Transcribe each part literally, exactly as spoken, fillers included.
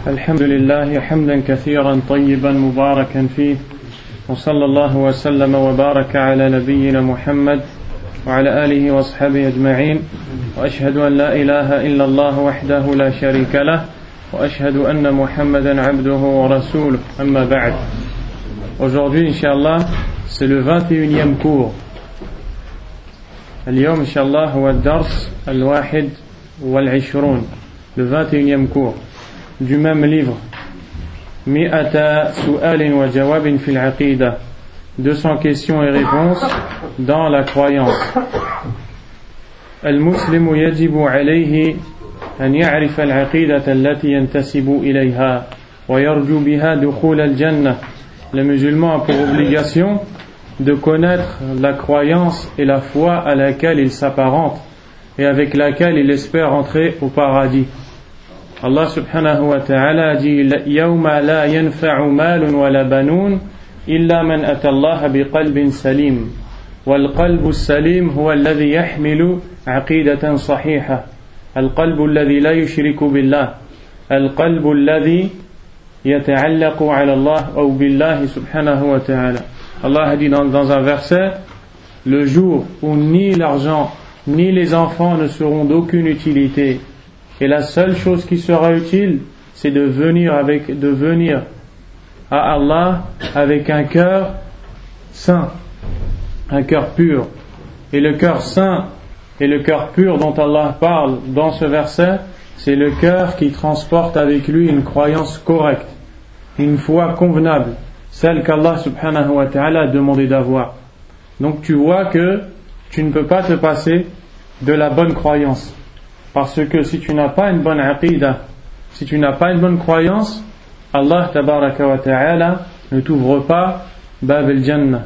الحمد لله حمدا كثيرا طيبا مباركا فيه وصلى الله وسلم وبارك على نبينا محمد وعلى آله وصحبه أجمعين وأشهد أن لا إله إلا الله وحده لا شريك له وأشهد أن محمدا عبده ورسوله أما بعد. Aujourd'hui, Inch'Allah, c'est le vingt et unième cours. اليوم إن شاء الله هو الدرس الواحد والعشرون, le vingt et unième cours du même livre, مئة سؤال وجواب في العقيدة, deux cents questions et réponses dans la croyance. المسلم يجب عليه أن يعرف العقيدة التي ينتسب إليها ويرجو بها دخول الجنة. Le musulman a pour obligation de connaître la croyance et la foi à laquelle il s'apparente et avec laquelle il espère entrer au paradis. Allah subhanahu wa ta'ala dit يَوْمَ لَا يَنْفَعُ مَالٌ وَلَا بَنُونَ إِلَّا مَنْ أَتَى اللَّهَ بِقَلْبٍ سَلِيمٍ والقلب السليم هو الذي يحمل عقيدة صحيحة, القلب الذي لا يشرك بالله, القلب الذي يتعلق على الله أو بالله سبحانه وتعالى. Allah a dit dans, dans un verset, le jour où ni l'argent ni les enfants ne seront d'aucune utilité, et la seule chose qui sera utile, c'est de venir avec, de venir à Allah avec un cœur saint, un cœur pur. Et le cœur saint et le cœur pur dont Allah parle dans ce verset, c'est le cœur qui transporte avec lui une croyance correcte, une foi convenable, celle qu'Allah subhanahu wa ta'ala a demandé d'avoir. Donc tu vois que tu ne peux pas te passer de la bonne croyance, parce que si tu n'as pas une bonne aqidah, si tu n'as pas une bonne croyance, Allah tabaraka wa ta'ala ne t'ouvre pas bab al-jannah.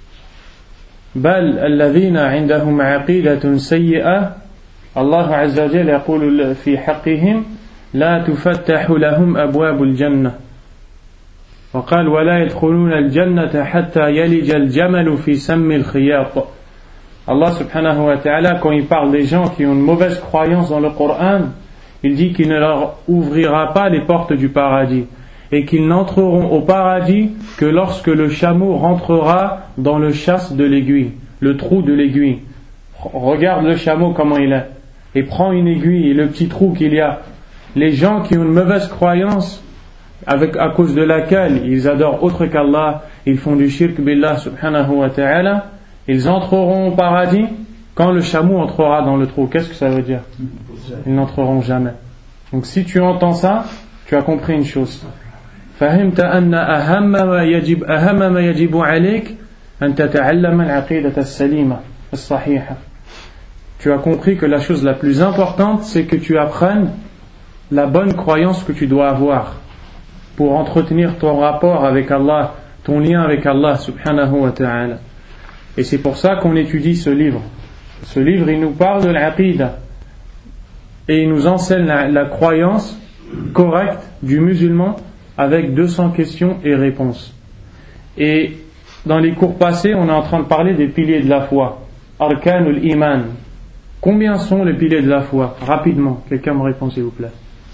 بل الذين عندهم عقيدة سيئة الله عز وجل يقول في حقهم لا تفتح لهم أبواب الجنة وقال ولا يدخلون الجنة حتى يلج الجمل في سم الخياط. Allah subhanahu wa ta'ala, quand il parle des gens qui ont une mauvaise croyance dans le Coran, il dit qu'il ne leur ouvrira pas les portes du paradis et qu'ils n'entreront au paradis que lorsque le chameau rentrera dans le chasse de l'aiguille, le trou de l'aiguille. Regarde le chameau comment il est et prends une aiguille et le petit trou qu'il y a. Les gens qui ont une mauvaise croyance avec, à cause de laquelle ils adorent autre qu'Allah, ils font du shirk billah subhanahu wa ta'ala, ils entreront au paradis quand le chameau entrera dans le trou. Qu'est-ce que ça veut dire? Ils n'entreront jamais. Donc si tu entends ça, tu as compris une chose. فهمت أن أهم ما يجب أهم ما يجب عليك أن تتعلم العقيدة السليمة الصحيحة. Tu as compris que la chose la plus importante, c'est que tu apprennes la bonne croyance que tu dois avoir pour entretenir ton rapport avec Allah, ton lien avec Allah subhanahu wa ta'ala. Et c'est pour ça qu'on étudie ce livre. Ce livre, il nous parle de l'aqidah et il nous enseigne la, la croyance correcte du musulman avec deux cents questions et réponses. Et dans les cours passés, on est en train de parler des piliers de la foi. Arkanul Iman. Combien sont les piliers de la foi? Rapidement, quelqu'un me répond s'il vous plaît.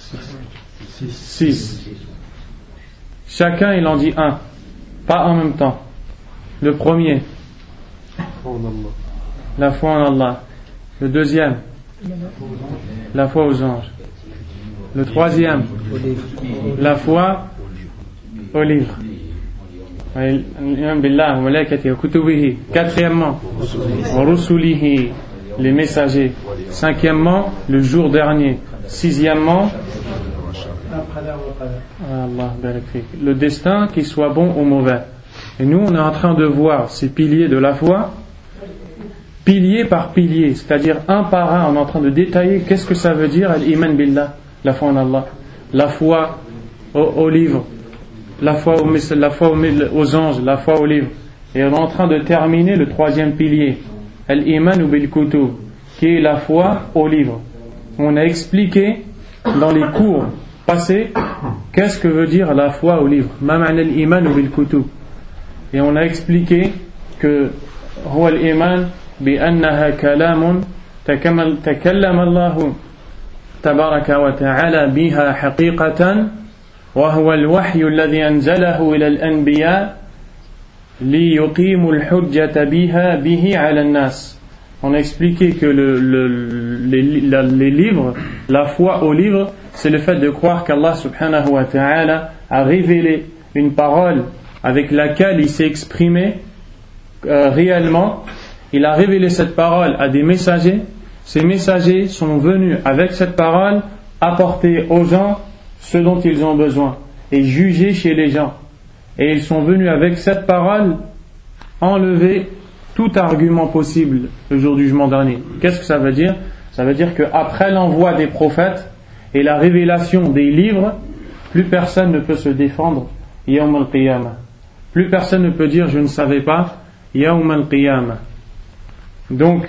Six. Chacun il en dit un, pas en même temps. Le premier, la foi en Allah. Le deuxième, la foi aux anges. Le troisième, la foi au livre. Quatrièmement, rusulihi, les messagers. Cinquièmement, le jour dernier. Sixièmement, le destin, qu'il soit bon ou mauvais. Et nous, on est en train de voir ces piliers de la foi, pilier par pilier, c'est-à-dire un par un, on est en train de détailler qu'est-ce que ça veut dire al-iman billah, la foi en Allah, la foi au, au livre, la foi, au, la foi aux, aux anges, la foi au livre. Et on est en train de terminer le troisième pilier, al-iman bil kutub, qui est la foi au livre. On a expliqué dans les cours passés qu'est-ce que veut dire la foi au livre, ma ma'na al-iman bil kutub. Et on a expliqué que huwa al-iman bi annaha kalamun takallama Allah tabaraka wa ta'ala biha haqiqatan وهو الوحي الذي أنزله إلى الأنبياء ليقيموا الحجة بها به على الناس. On a expliqué que le, le, les, la, les livres, la foi aux livres, c'est le fait de croire qu'Allah subhanahu wa ta'ala a révélé une parole avec laquelle il s'est exprimé euh, réellement. Il a révélé cette parole à des messagers. Ces messagers sont venus avec cette parole apporter aux gens ce dont ils ont besoin et juger chez les gens. Et ils sont venus avec cette parole enlever tout argument possible le jour du jugement dernier. Qu'est-ce que ça veut dire? Ça veut dire qu'après l'envoi des prophètes et la révélation des livres, plus personne ne peut se défendre Yawm al-Qiyamah. Plus personne ne peut dire je ne savais pas Yawm al-Qiyamah. Donc,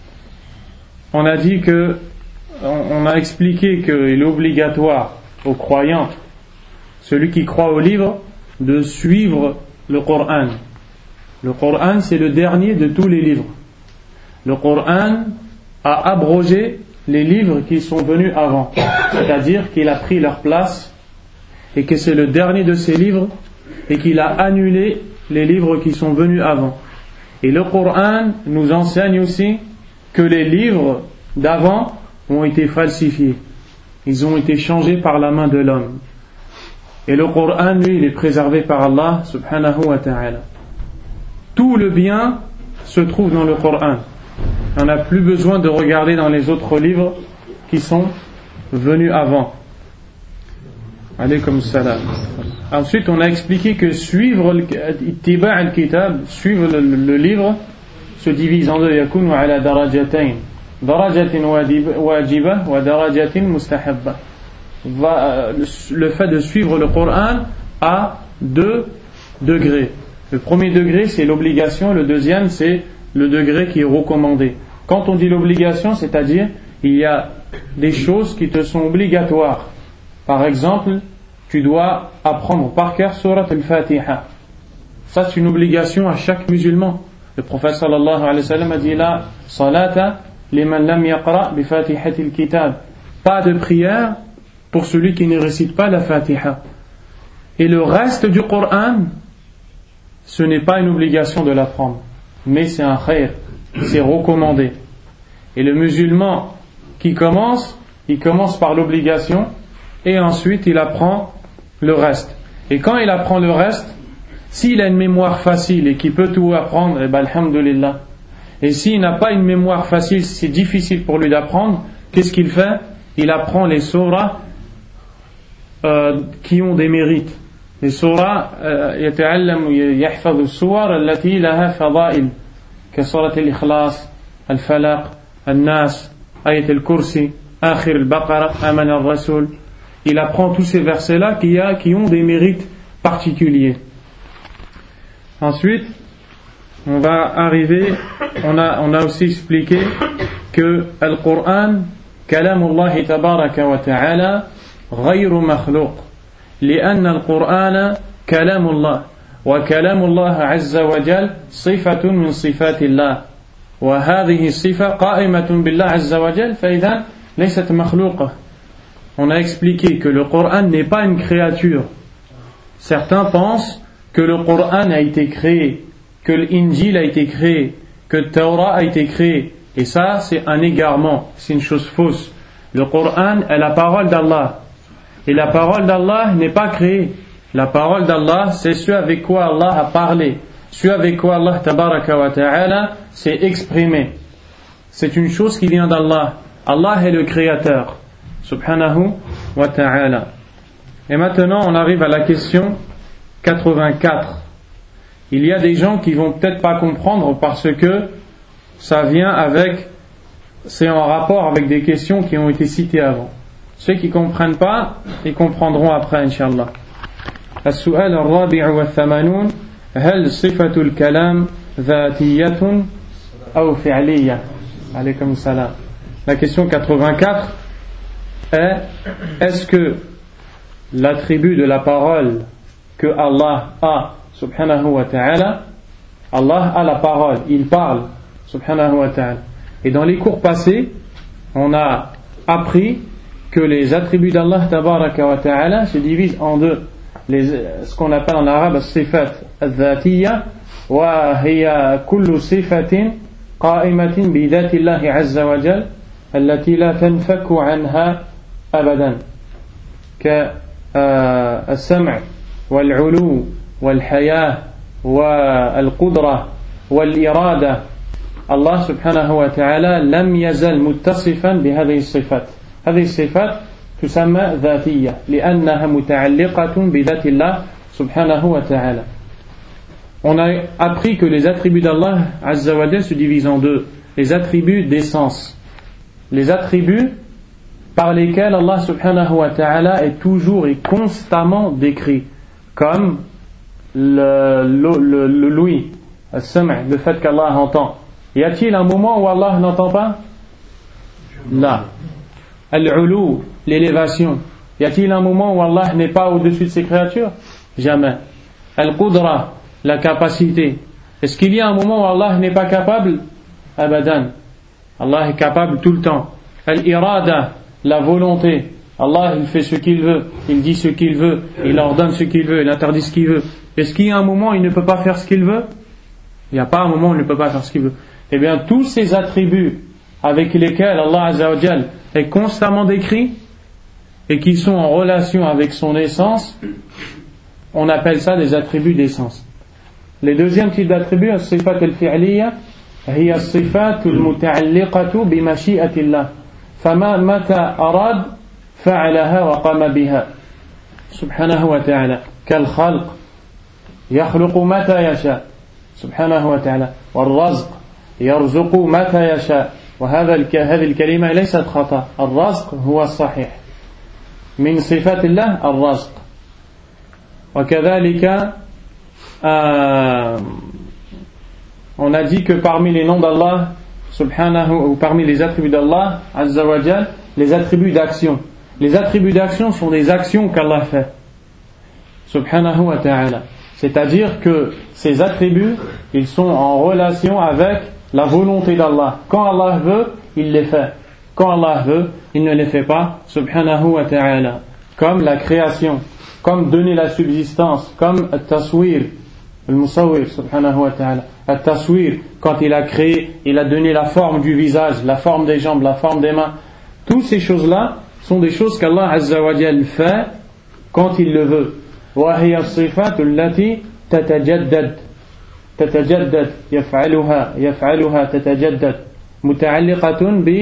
on a dit que, on a expliqué qu'il est obligatoire aux croyants, celui qui croit au livre, de suivre le Coran. Le Coran, c'est le dernier de tous les livres. Le Coran a abrogé les livres qui sont venus avant, c'est-à-dire qu'il a pris leur place et que c'est le dernier de ces livres et qu'il a annulé les livres qui sont venus avant. Et le Coran nous enseigne aussi que les livres d'avant ont été falsifiés. Ils ont été changés par la main de l'homme. Et le Coran, lui, il est préservé par Allah subhanahu wa ta'ala. Tout le bien se trouve dans le Coran. On n'a plus besoin de regarder dans les autres livres qui sont venus avant. Alaykum salam. Ensuite, on a expliqué que suivre ittiba' al-kitab, suivre le, le livre, se divise en deux. Yakunu ala darajatain. Darajatin wajiba wa darajatin mustahabba. Le fait de suivre le Coran a deux degrés. Le premier degré, c'est l'obligation. Le deuxième, c'est le degré qui est recommandé. Quand on dit l'obligation, c'est-à-dire il y a des choses qui te sont obligatoires. Par exemple, tu dois apprendre par cœur Surat al-Fatiha. Ça, c'est une obligation à chaque musulman. Le prophète sallallahu alayhi wa sallam a dit la salata liman lam yaqra bi fatihati al-kitab. Pas de prière pour celui qui ne récite pas la Fatiha. Et le reste du Coran, ce n'est pas une obligation de l'apprendre, mais c'est un khayr, c'est recommandé. Et le musulman qui commence, il commence par l'obligation et ensuite il apprend le reste. Et quand il apprend le reste, s'il a une mémoire facile et qu'il peut tout apprendre, eh ben, alhamdulillah. Et s'il n'a pas une mémoire facile, c'est difficile pour lui d'apprendre, qu'est-ce qu'il fait? Il apprend les surahs euh, qui ont des mérites. Les surahs, يتعلم يحفظ السور التي لها فضائل كسورة الإخلاص الفلق الناس آية الكرسي آخر البقرة آمن الرسول. Il apprend tous ces versets-là qui, a, qui ont des mérites particuliers. Ensuite, on va arriver, on a, on a aussi expliqué que le Coran, Kalamullah tabaraka wa ta'ala, غير مخلوق. لأن القرآن كلام الله وكلام الله عز وجل صفة من صفات الله وهذه الصفة قائمة بالله عز وجل فإذا ليست مخلوقة. On a expliqué que le Coran n'est pas une créature. Certains pensent que le Coran a été créé, que l'Injil a été créé, que le Torah a été créé. Et ça, c'est un égarement, c'est une chose fausse. Le Coran est la parole d'Allah. Et la parole d'Allah n'est pas créée. La parole d'Allah, c'est ce avec quoi Allah a parlé, ce avec quoi Allah tabaraka wa ta'ala s'est exprimé. C'est une chose qui vient d'Allah. Allah est le créateur, subhanahu wa ta'ala. Et maintenant, on arrive à la question quatre-vingt-quatre. Il y a des gens qui vont peut-être pas comprendre parce que ça vient avec, c'est en rapport avec des questions qui ont été citées avant. Ceux qui ne comprennent pas, ils comprendront après, Inch'Allah. السؤال الرابع والثمانون هل صفة الكلام ذاتية أو فعلية؟ عليكم السلام. La question quatre-vingt-quatre est est-ce que l'attribut de la parole que Allah a, subhanahu wa ta'ala, Allah a la parole, il parle, subhanahu wa ta'ala. Et dans les cours passés, on a appris que les attributs d'Allah tabaraka wa ta'ala se divisent en deux. Les, ce qu'on appelle en arabe as-sifat al-dhatiyya wa hiya kullu sifatin qa'imatin bi dhati Allah azza wa jal allati la tanfaku anha abadan ka as-sam' wal-'ulu wal-haya wal-qudra wal-irada. Allah subhanahu wa ta'ala lam yazal muttasifan bi hadhihi as-sifat. هذه الصفات تسمى ذاتية لأنها متعلقة بذات الله سبحانه وتعالى. On a appris que les attributs d'Allah Azza wa Jal se divisent en deux. Les attributs d'essence. Les attributs par lesquels Allah subhanahu wa ta'ala est toujours et constamment décrit. Comme le, le, le, le l'ouïe, le, le fait qu'Allah entend. Y a-t-il un moment où Allah n'entend pas? Là. Al-'ulu, l'élévation. Y a-t-il un moment où Allah n'est pas au-dessus de ses créatures? Jamais. Al-qudra, la capacité. Est-ce qu'il y a un moment où Allah n'est pas capable? Abadan. Allah est capable tout le temps. Al-irada, la volonté. Allah, il fait ce qu'il veut, il dit ce qu'il veut, il ordonne ce qu'il veut, il interdit ce qu'il veut. Est-ce qu'il y a un moment où il ne peut pas faire ce qu'il veut? Il n'y a pas un moment où il ne peut pas faire ce qu'il veut. Eh bien, tous ces attributs avec lesquels Allah Azza wa Jal est constamment décrit et qui sont en relation avec son essence, on appelle ça des attributs d'essence. Les deuxièmes types d'attributs, as-sifat al-fi'liya, hiya as-sifat al-muta'alliqatu bi mashi'ati Allah. Fama mata arad fa'alaha wa qama biha. Subhanahu wa ta'ala. Kal khalq yakhluqu mata yasha. Subhanahu wa ta'ala. Wal razq yarzuqu mata yasha. وهذا هذه الكلمة ليست خطأ. الرزق هو الصحيح. من صفات الله الرزق. وكذلك euh, on a dit que parmi les noms d'Allah subhanahu ou parmi les attributs d'Allah azza wa jal, les attributs d'action. Les attributs d'action sont des actions qu'Allah fait. Subhanahu wa ta'ala. C'est-à-dire que ces attributs, ils sont en relation avec la volonté d'Allah. Quand Allah veut, il les fait. Quand Allah veut, il ne les fait pas. Subhanahu wa ta'ala. Comme la création, comme donner la subsistance, comme at-taswir, al-musawwir, subhanahu wa ta'ala. At-taswir, quand il a créé, il a donné la forme du visage, la forme des jambes, la forme des mains. Toutes ces choses-là sont des choses qu'Allah Azza wa Jal fait quand il le veut. Wa hiya as-sifatu allati tatajaddad. تتجدد يفعلها يفعلها تتجدد متعلقة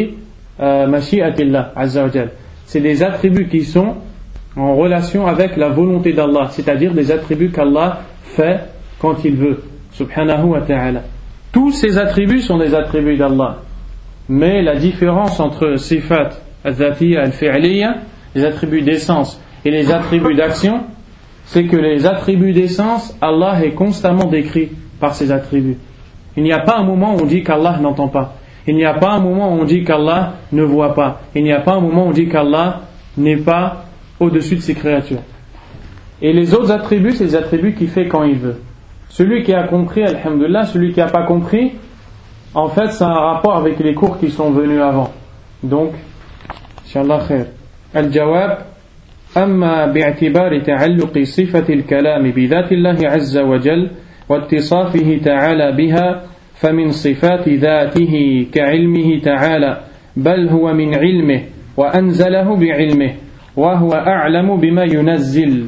بمشيئة الله عز وجل. C'est des attributs qui sont en relation avec la volonté d'Allah, c'est-à-dire des attributs qu'Allah fait quand il veut. Subhanahu wa ta'ala. Tous ces attributs sont des attributs d'Allah. Mais la différence entre sifat al-dhatiyya al-fi'liya, les attributs d'essence, et les attributs d'action, c'est que les attributs d'essence, Allah est constamment décrit par ses attributs. Il n'y a pas un moment où on dit qu'Allah n'entend pas. Il n'y a pas un moment où on dit qu'Allah ne voit pas. Il n'y a pas un moment où on dit qu'Allah n'est pas au-dessus de ses créatures. Et les autres attributs, c'est les attributs qu'il fait quand il veut. Celui qui a compris, alhamdulillah, celui qui n'a pas compris, en fait, c'est un rapport avec les cours qui sont venus avant. Donc, inshallah khair. Al-jawab, amma bi'atibari ta'alluqi sifati al-kalami bi dhati Allah azza wa jal, واتصافه تعالى بها فمن صفات ذاته كعلمه تعالى بل هو من علمه وأنزله بعلمه وهو أعلم بما ينزل.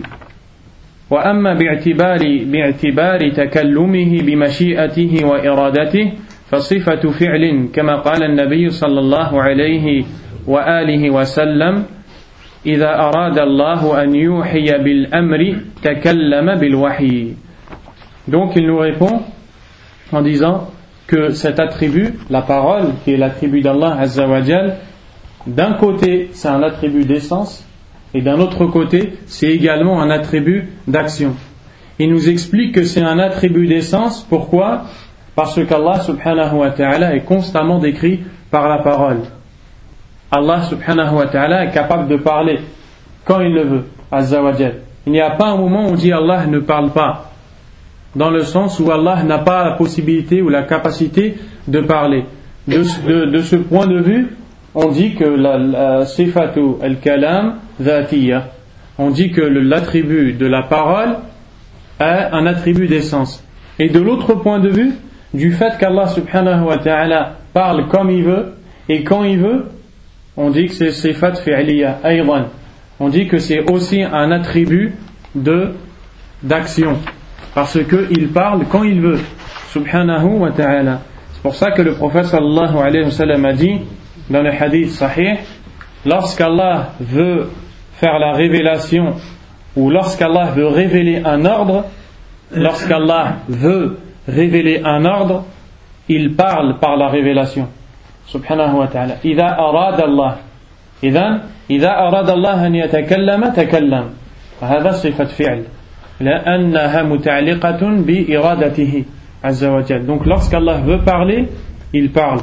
وأما باعتبار باعتبار تكلمه بمشيئته وإرادته فصفة فعل كما قال النبي صلى الله عليه وآله وسلم إذا أراد الله أن يوحي بالأمر تكلم بالوحي. Donc il nous répond en disant que cet attribut, la parole, qui est l'attribut d'Allah Azza wa Jal, d'un côté c'est un attribut d'essence et d'un autre côté c'est également un attribut d'action. Il nous explique que c'est un attribut d'essence. Pourquoi? Parce qu'Allah subhanahu wa ta'ala est constamment décrit par la parole. Allah subhanahu wa ta'ala est capable de parler quand il le veut, Azza wa Jal. Il n'y a pas un moment où on dit Allah ne parle pas, dans le sens où Allah n'a pas la possibilité ou la capacité de parler. De, de, de ce point de vue, on dit que la, la sifatu al-kalam dhatiyya, on dit que l'attribut de la parole est un attribut d'essence. Et de l'autre point de vue, du fait qu'Allah subhanahu wa ta'ala parle comme il veut et quand il veut, on dit que c'est sifat fi'liya aydan. On dit que c'est aussi un attribut de d'action, parce qu'il parle quand il veut, subhanahu wa ta'ala. C'est pour ça que le prophète sallallahu alayhi wa sallam a dit dans le hadith sahih, lorsqu'Allah veut faire la révélation, ou lorsqu'Allah veut révéler un ordre, lorsqu'Allah veut révéler un ordre, il parle par la révélation, subhanahu wa ta'ala. إذا أراد الله إذن إذا أراد الله أن يتكلم تكلم، فهذا صفة فعل لأنها متعلقة بإرادته عز وجل. Donc lorsqu'Allah veut parler, il parle.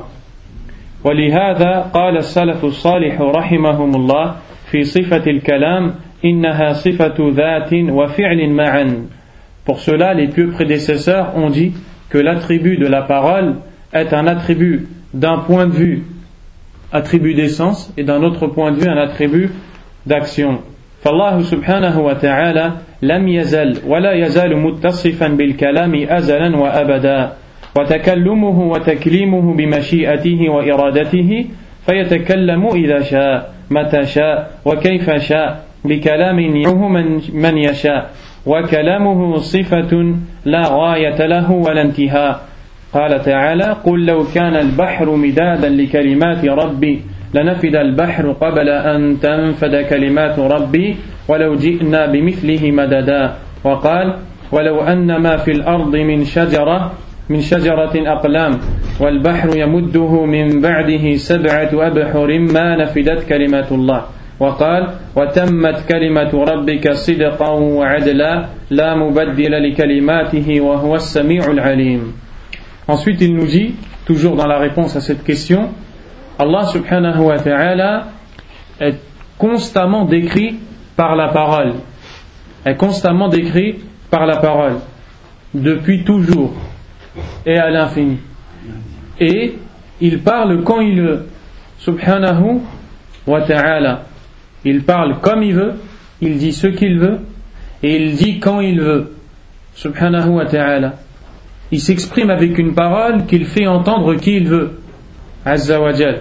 ولهذا قال السلف الصالح رحمهم الله في صفة الكلام إنها صفة ذات وفعل معا. Pour cela, les pieux prédécesseurs ont dit que l'attribut de la parole est un attribut d'un point de vue attribut d'essence et d'un autre point de vue un attribut d'action. فالله سبحانه وتعالى لم يزل ولا يزال متصفا بالكلام أزلا وأبدا، وتكلمه وتكليمه بمشيئته وإرادته، فيتكلم إذا شاء متى شاء وكيف شاء بكلام يعه من يشاء، وكلامه صفة لا غاية له ولا انتهاء. قال تعالى قل لو كان البحر مدادا لكلمات ربي لنفد البحر قبل أن تنفد كلمات ربي ولو جئنا بمثله مددا. وقال ولو أن ما في الأرض من شجرة من شجرة أقلام والبحر يمده من بعده سبعة أبحر ما نفدت كلمات الله. وقال وتمت كلمة ربك صدقا وعدلا لا مبدل لكلماته وهو السميع العليم. Ensuite il nous dit, toujours dans la réponse à cette question, Allah subhanahu wa ta'ala est constamment décrit par la parole, est constamment décrit par la parole, depuis toujours et à l'infini. Et il parle quand il veut, subhanahu wa ta'ala. Il parle comme il veut, il dit ce qu'il veut, et il dit quand il veut, subhanahu wa ta'ala. Il s'exprime avec une parole qu'il fait entendre qui il veut, azza wa jal.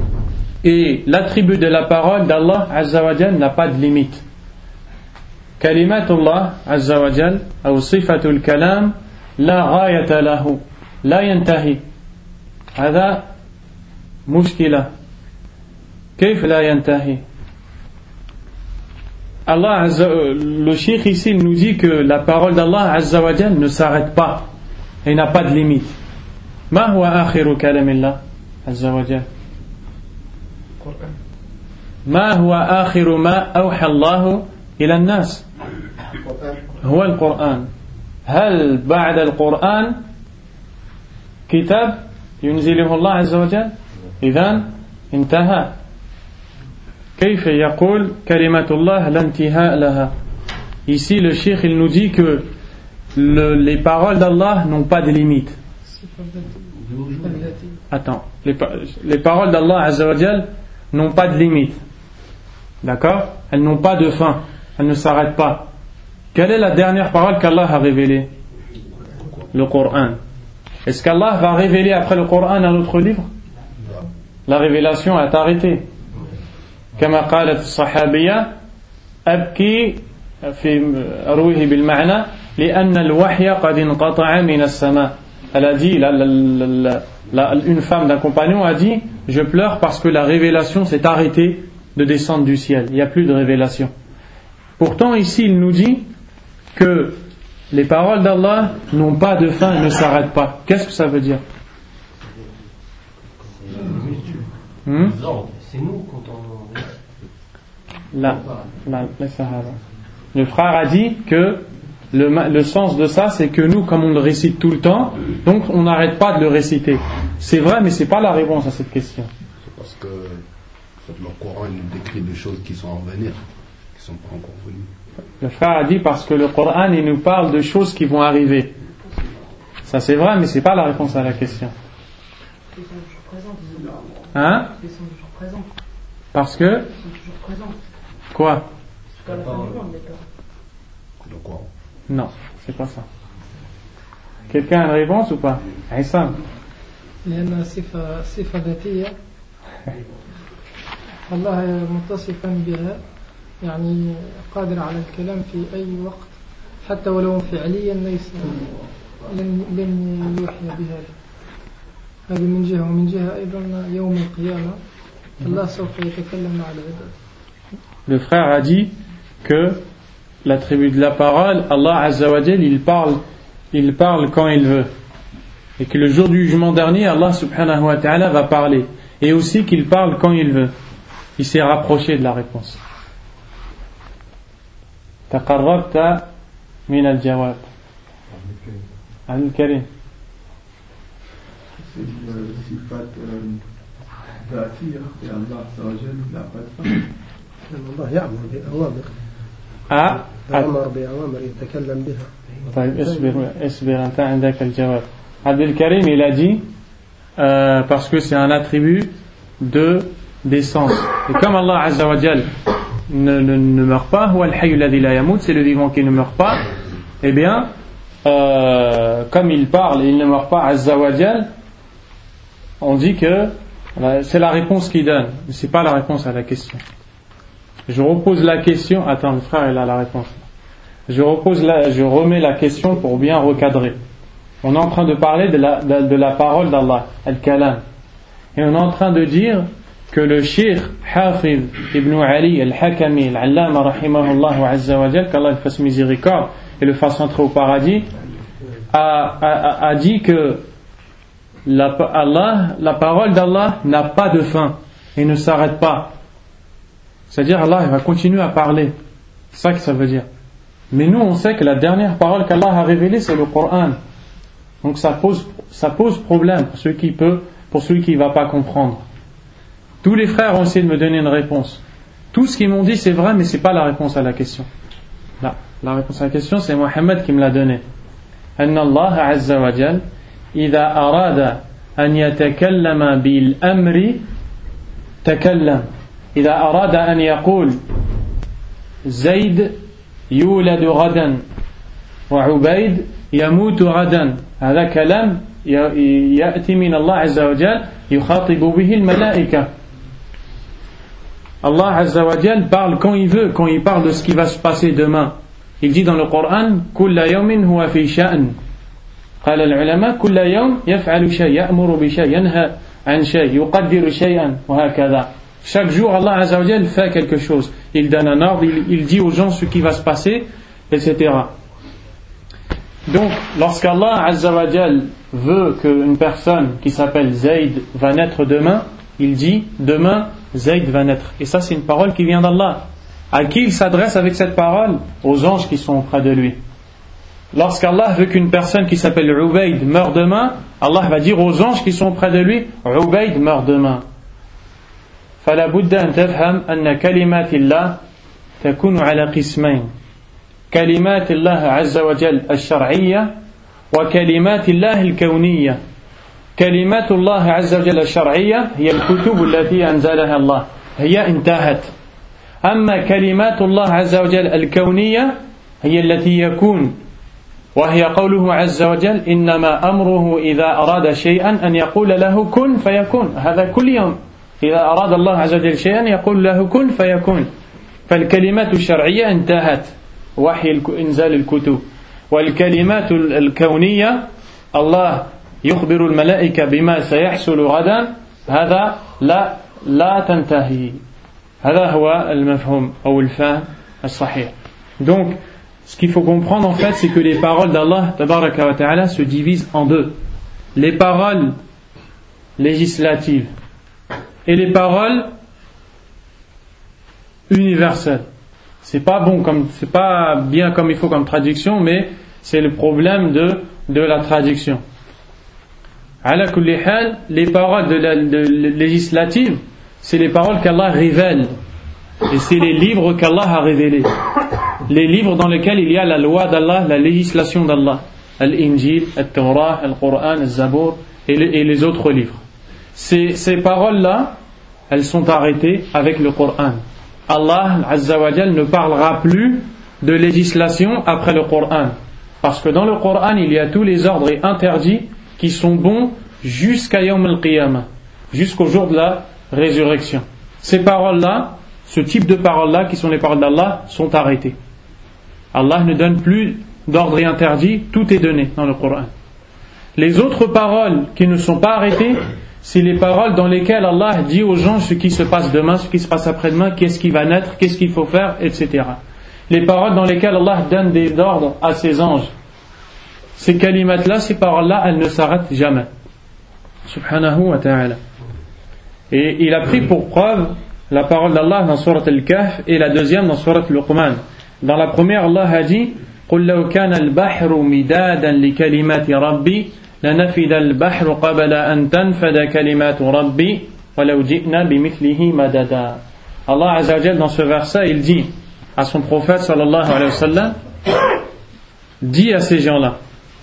Et l'attribut de la parole d'Allah azza wa jal n'a pas de limite. Kalimatullah azza wa jal ou sifatul kalam la ghayata lahu la yantahi. هذا مشكلة. كيف لا ينتهي؟ Allah azza, le cheikh ici il nous dit que la parole d'Allah azza wa jal ne s'arrête pas et n'a pas de limite. ما هو آخر كلام الله عز وجل؟ ما هو آخر ما أوحى الله إلى الناس؟ هو القرآن. هل بعد القرآن كتاب ينزله الله عز وجل؟ إذن انتهى. كيف يقول كلمة الله لا انتهاء لها؟ Ici le cheikh il nous dit que le, les paroles d'Allah n'ont pas de limite. Attends, les, les paroles d'Allah azza wa jal n'ont pas de limite. D'accord? Elles n'ont pas de fin. Elles ne s'arrêtent pas. Quelle est la dernière parole qu'Allah a révélée? Le Coran. Est-ce qu'Allah va révéler après le Coran un autre livre? La révélation est arrêtée. كما قالت الصحابية أبكي في أرويه بالمعنى لأن الوحي قد انقطع من السماء. Elle a dit, la, la, la, la, une femme d'un compagnon a dit, je pleure parce que la révélation s'est arrêtée de descendre du ciel. Il n'y a plus de révélation. Pourtant ici il nous dit que les paroles d'Allah n'ont pas de fin, ne s'arrêtent pas. Qu'est-ce que ça veut dire? hmm? C'est nous quand on... Là, là, les Sahaba. Le frère a dit que le, le sens de ça, c'est que nous, comme on le récite tout le temps, donc on n'arrête pas de le réciter. C'est vrai, mais c'est pas la réponse à cette question. C'est parce que en fait, le Coran il nous décrit des choses qui sont à venir, qui sont pas encore venues. Le frère a dit parce que le Coran il nous parle de choses qui vont arriver. Ça c'est vrai, mais c'est pas la réponse à la question. Hein? présent. Parce que C'est toujours présent. quoi? Jusqu'à la fin du monde, les paroles. Le Coran. Non, c'est pas ça. Quelqu'un a une réponse ou pas? Aïssam. لأنها صفة صفة ذاتية الله متصفا بها يعني قادر على الكلام في أي وقت حتى ولو فعليا ليس لن لن يوحي بها هذه من جهة ومن جهة أيضا يوم القيامة الله سوف يتكلم مع العباد. Le frère a dit que l'attribut de la parole, Allah Azza wa Jal, il parle, il parle quand il veut. Et que le jour du jugement dernier, Allah subhanahu wa ta'ala va parler. Et aussi qu'il parle quand il veut. Il s'est rapproché de la réponse. Taqarrabta min al-jawab. Al-Karim. C'est une sifat ذاتية et Allah Azza wa Jal n'a pas de fin. الله يأمر بأوامر Ah, يأمر بأوامر يتكلم بها. طيب اصبر اصبر أنت عندك الجواب. Abdel Karim, il a dit euh, parce que c'est un attribut de d'essence. Et comme Allah Azza wa Jal ne, ne, ne meurt pas, huwa al-hayy alladhi la yamut, c'est le vivant qui ne meurt pas, eh bien, euh, comme il parle et il ne meurt pas, Azza wa Jal, on dit que c'est la réponse qu'il donne, mais c'est pas la réponse à la question. Je repose la question. Attends, le frère, il a la réponse. Je repose la, je remets la question pour bien recadrer. On est en train de parler de la, de, de la parole d'Allah, Al-Kalam. Et on est en train de dire que le Cheikh Hafiz Ibn Ali Al-Hakami Al-Allama Rahimahullah Azza wa Jal, qu'Allah le fasse miséricorde et le fasse entrer au paradis, a, a, a dit que la, Allah, la parole d'Allah n'a pas de fin et ne s'arrête pas. C'est-à-dire Allah il va continuer à parler. C'est ça que ça veut dire. Mais nous on sait que la dernière parole qu'Allah a révélée c'est le Coran. Donc ça pose, ça pose problème pour celui qui peut, pour celui qui ne va pas comprendre. Tous les frères ont essayé de me donner une réponse. Tout ce qu'ils m'ont dit c'est vrai, mais c'est pas la réponse à la question. Là, la réponse à la question c'est Mohammed qui me l'a donné. Anna Allah Azza wa Jal, idha arada an yatakallama bil amri, takallam. Idha arada an yaqul Zayd yuladu ghadan wa Ubayd yamutu ghadan. هذا كلام يأتي من الله عز وجل يخاطب به الملائكة. Allah Azza wa Jal parle quand il veut, quand il parle de ce qui va se passer demain. Il dit dans le Coran كل يوم هو في شأن. قال العلماء كل يوم يفعل شيء يأمر بشيء ينهى عن شيء يقدر شيئا وهكذا. Chaque jour Allah Azza wa Jal fait quelque chose. Il donne un ordre, il, il dit aux gens ce qui va se passer, et cetera. Donc, lorsqu'Allah Azza wa Jal veut qu'une personne qui s'appelle Zayd va naître demain, il dit demain Zayd va naître. Et ça, c'est une parole qui vient d'Allah. À qui il s'adresse avec cette parole? Aux anges qui sont auprès de lui. Lorsqu'Allah veut qu'une personne qui s'appelle Ubayd meure demain, Allah va dire aux anges qui sont auprès de lui Ubayd meurt demain. فلا بد أن تفهم أن كلمات الله تكون على قسمين. كلمات الله عز وجل الشرعية وكلمات الله الكونية. كلمات الله عز وجل الشرعية هي الكتب التي أنزلها الله هي انتهت. أما كلمات الله عز وجل الكونية هي التي يكون وهي قوله عز وجل إنما أمره إذا أراد شيئا أن يقول له كن فيكون. هذا كل يوم إذا أراد الله عز وجل شيئا يقول له كن فيكون. فالكلمات الشرعية انتهت وحي إنزال الكتب. والكلمات الكونية الله يخبر الملائكة بما سيحصل غدا هذا لا لا تنتهي. هذا هو المفهوم أو الفهم الصحيح. Donc ce qu'il faut comprendre en fait c'est que les paroles d'Allah tabaraka wa ta'ala se divisent en deux. Les paroles législatives et les paroles universelles. C'est pas bon comme, c'est pas bien comme il faut comme traduction, mais c'est le problème de, de la traduction. Ala kulli hal, les paroles de la, de, de, législatives, c'est les paroles qu'Allah révèle. Et c'est les livres qu'Allah a révélés. Les livres dans lesquels il y a la loi d'Allah, la législation d'Allah. Al-Injil, Al-Torah, Al-Qur'an, Al-Zabour et, et les autres livres. Ces, ces paroles-là, elles sont arrêtées avec le Coran. Allah Azza wa Jal ne parlera plus de législation après le Coran. Parce que dans le Coran, il y a tous les ordres et interdits qui sont bons jusqu'à Yawm al-Qiyamah, jusqu'au jour de la résurrection. Ces paroles-là, ce type de paroles-là, qui sont les paroles d'Allah, sont arrêtées. Allah ne donne plus d'ordre et interdits, tout est donné dans le Coran. Les autres paroles qui ne sont pas arrêtées, c'est les paroles dans lesquelles Allah dit aux gens ce qui se passe demain, ce qui se passe après-demain, qu'est-ce qui va naître, qu'est-ce qu'il faut faire, et cetera. Les paroles dans lesquelles Allah donne des ordres à ses anges. Ces kalimat-là, ces paroles-là, elles ne s'arrêtent jamais. Subhanahu wa ta'ala. Et il a pris pour preuve la parole d'Allah dans Surat Al-Kahf et la deuxième dans Surat Luqman. Dans la première, Allah a dit قُلْ لَوْ كَانَ الْبَحْرُ مِدَادًا لِكَلِمَاتِ رَبِّي لَنَفِدَ الْبَحْرُ قَبْلَ أَن تَنْفَدَ كَلِمَاتُ رَبِّي وَلَوْ جِئْنَا بِمِثْلِهِ مَدَدًا. Allah Azza wa Jal, dans ce verset, il dit à son prophète sallallahu alayhi wa sallam, dit à ces gens-là,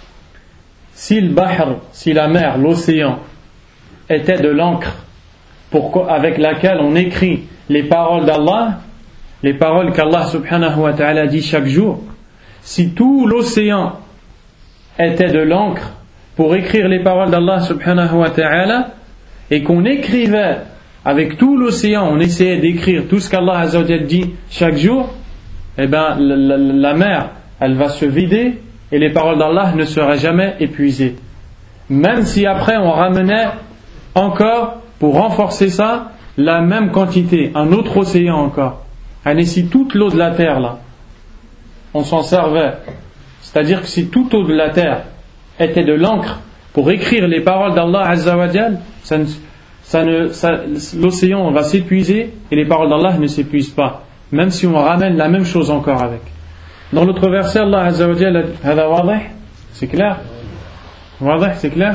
si le bahr, si la mer, l'océan était de l'encre pour, avec laquelle on écrit les paroles d'Allah, les paroles qu'Allah subhanahu wa ta'ala dit chaque jour, si tout l'océan était de l'encre pour écrire les paroles d'Allah subhanahu wa ta'ala, et qu'on écrivait avec tout l'océan, on essayait d'écrire tout ce qu'Allah azza wa jalla dit chaque jour, eh ben la, la, la mer, elle va se vider et les paroles d'Allah ne seraient jamais épuisées. Même si après on ramenait encore, pour renforcer ça, la même quantité, un autre océan encore. Et si toute l'eau de la terre là, on s'en servait, c'est-à-dire que si toute l'eau de la terre était de l'encre pour écrire les paroles d'Allah azza wa jal, ça ne, ça ne, ça, l'océan va s'épuiser et les paroles d'Allah ne s'épuisent pas, même si on ramène la même chose encore avec. Dans l'autre verset, Allah azza wa jal a dit, hada wadih, c'est clair? Wadih, c'est clair?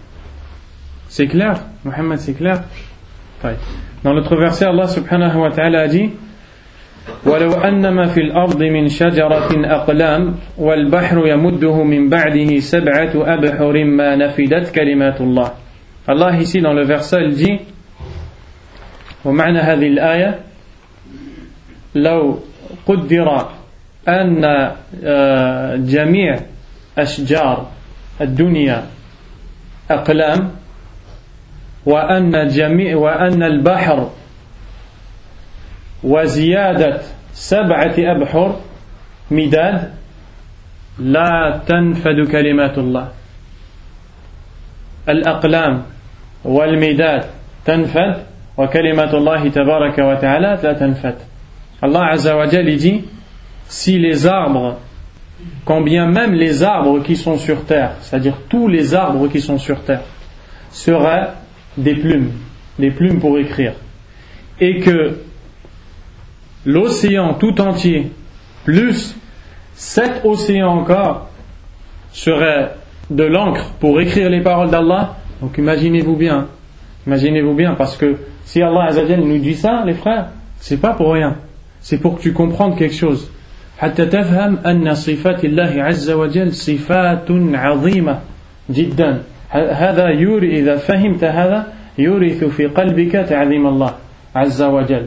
C'est clair? Mohammed, c'est clair? Dans l'autre verset, Allah subhanahu wa ta'ala a dit, ولو أن ما في الأرض من شجرة أقلام والبحر يمده من بعده سبعة أبحر ما نفدت كلمات الله. Allah ici dans le verset il dit ومعنى هذه الآية لو قدر أن جميع أشجار الدنيا أقلام وأن جميع وأن البحر وزيادة سبعة أبحر مداد لا تنفد كلمات الله. الأقلام والمداد تنفد وكلمات الله تبارك وتعالى لا تنفد. Allah Azza wa Jal dit, si les arbres, quand bien même les arbres qui sont sur terre, c'est-à-dire tous les arbres qui sont sur terre, seraient des plumes, des plumes pour écrire, et que l'océan tout entier, plus sept océans encore, seraient de l'encre pour écrire les paroles d'Allah. Donc imaginez-vous bien, imaginez-vous bien, parce que si Allah Azza wa Jal nous dit ça, les frères, c'est pas pour rien, c'est pour que tu comprennes quelque chose. حتى تفهم أن صفات الله عز وجل صفات عظيمة جدا. هذا يوري إذا فهمت هذا يورث في قلبك تعظيم الله عز وجل.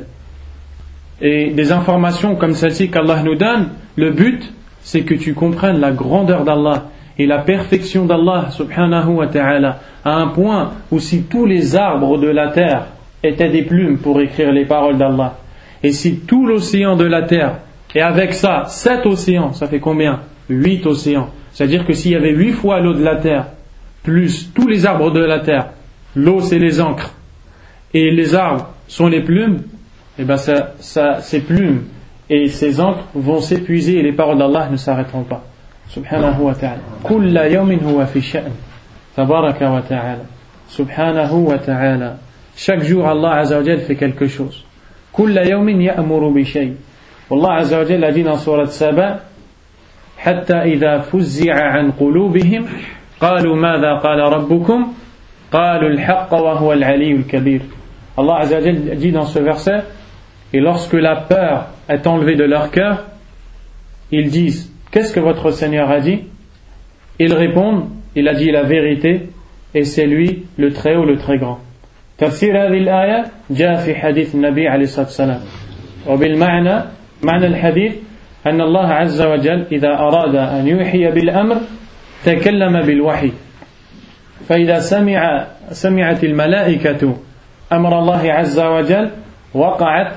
Et des informations comme celle-ci qu'Allah nous donne, le but c'est que tu comprennes la grandeur d'Allah et la perfection d'Allah subhanahu wa ta'ala, à un point où si tous les arbres de la terre étaient des plumes pour écrire les paroles d'Allah, et si tout l'océan de la terre, et avec ça sept océans, ça fait combien? Huit océans. C'est-à-dire que s'il y avait huit fois l'eau de la terre plus tous les arbres de la terre, l'eau c'est les encres et les arbres sont les plumes, et ben ça, ça, ces plumes et ces encres vont s'épuiser et les paroles d'Allah ne s'arrêteront pas. Subhanahu wa ta'ala. Kulla yawmin huwa fi sha'n. Tabaraka wa ta'ala. Subhanahu wa ta'ala. Chaque jour Allah Azza wa Jal fait quelque chose. Kulla yawmin ya'muru bi shay. Allah Azza wa Jal a dit dans surat Saba, hatta idha fuzzi'a an qulubihim qalu madha qala rabbukum qalu al-haqqa wa huwa al-'aliyyu al-kabir. Allah Azza wa Jal dit dans ce verset, et lorsque la peur est enlevée de leur cœur, ils disent, qu'est-ce que votre Seigneur a dit? Ils répondent, il a dit la vérité et c'est lui le très haut, le très grand. تفسير هذه الآية جاء في حديث النبي عليه الصلاة والسلام وبالمعنى معنى الحديث أن الله عز وجل إذا أراد أن يوحي بالأمر تكلم بالوحي فإذا سمع سمعت الملائكة أمر الله عز وجل وقعت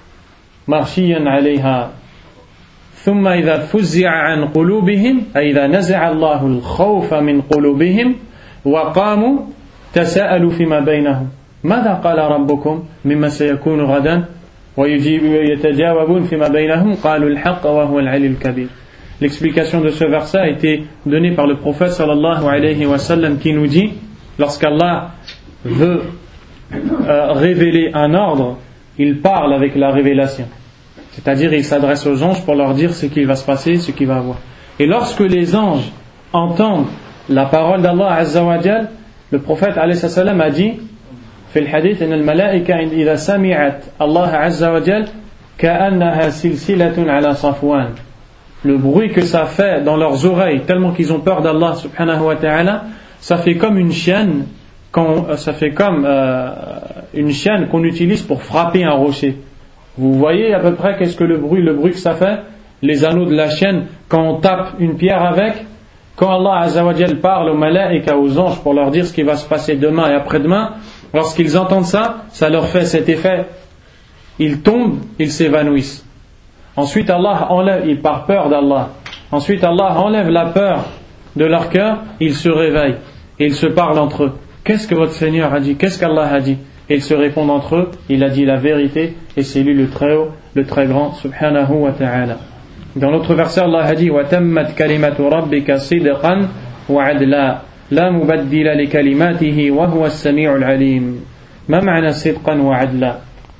مغشيا عليها ثم إذا فزع عن قلوبهم أي إذا نزع الله الخوف من قلوبهم وقاموا تساءلوا فيما بينهم ماذا قال ربكم مما سيكون غدا ويجيب يتجاوبون فيما بينهم قالوا الحق وهو العلي الكبير. L'explication de ce verset a été donnée par le prophète sallallahu alayhi wa sallam qui nous dit lorsqu'Allah veut euh, révéler un ordre, il parle avec la révélation. C'est-à-dire il s'adresse aux anges pour leur dire ce qui va se passer, ce qui va avoir. Et lorsque les anges entendent la parole d'Allah Azza wa Jal, le prophète alayhi salam a dit في الحديث أن الملائكة إذا سمعت الله عز وجل كأنها سلسلة على صفوان. Le bruit que ça fait dans leurs oreilles, tellement qu'ils ont peur d'Allah subhanahu wa ta'ala, ça fait comme une chaîne, quand, ça fait comme euh, une chaîne qu'on utilise pour frapper un rocher. Vous voyez à peu près qu'est-ce que le bruit, le bruit que ça fait, les anneaux de la chaîne, quand on tape une pierre avec, quand Allah azza wa jal parle aux malaïkas, aux anges pour leur dire ce qui va se passer demain et après-demain, lorsqu'ils entendent ça, ça leur fait cet effet. Ils tombent, ils s'évanouissent. Ensuite Allah enlève, ils par peur d'Allah. Ensuite Allah enlève la peur de leur cœur, ils se réveillent et ils se parlent entre eux. Qu'est-ce que votre Seigneur a dit? Qu'est-ce qu'Allah a dit? Et ils se répondent entre eux, il a dit la vérité et c'est lui le très haut, le très grand, subhanahu wa ta'ala. Dans l'autre verset Allah a dit وَتَمَّتْ كَلِمَةُ رَبِّكَ صِدْقًا وَعَدْلًا لا مبدل لكلماته وهو السميع العليم. ما معنى صدقا وعدلا؟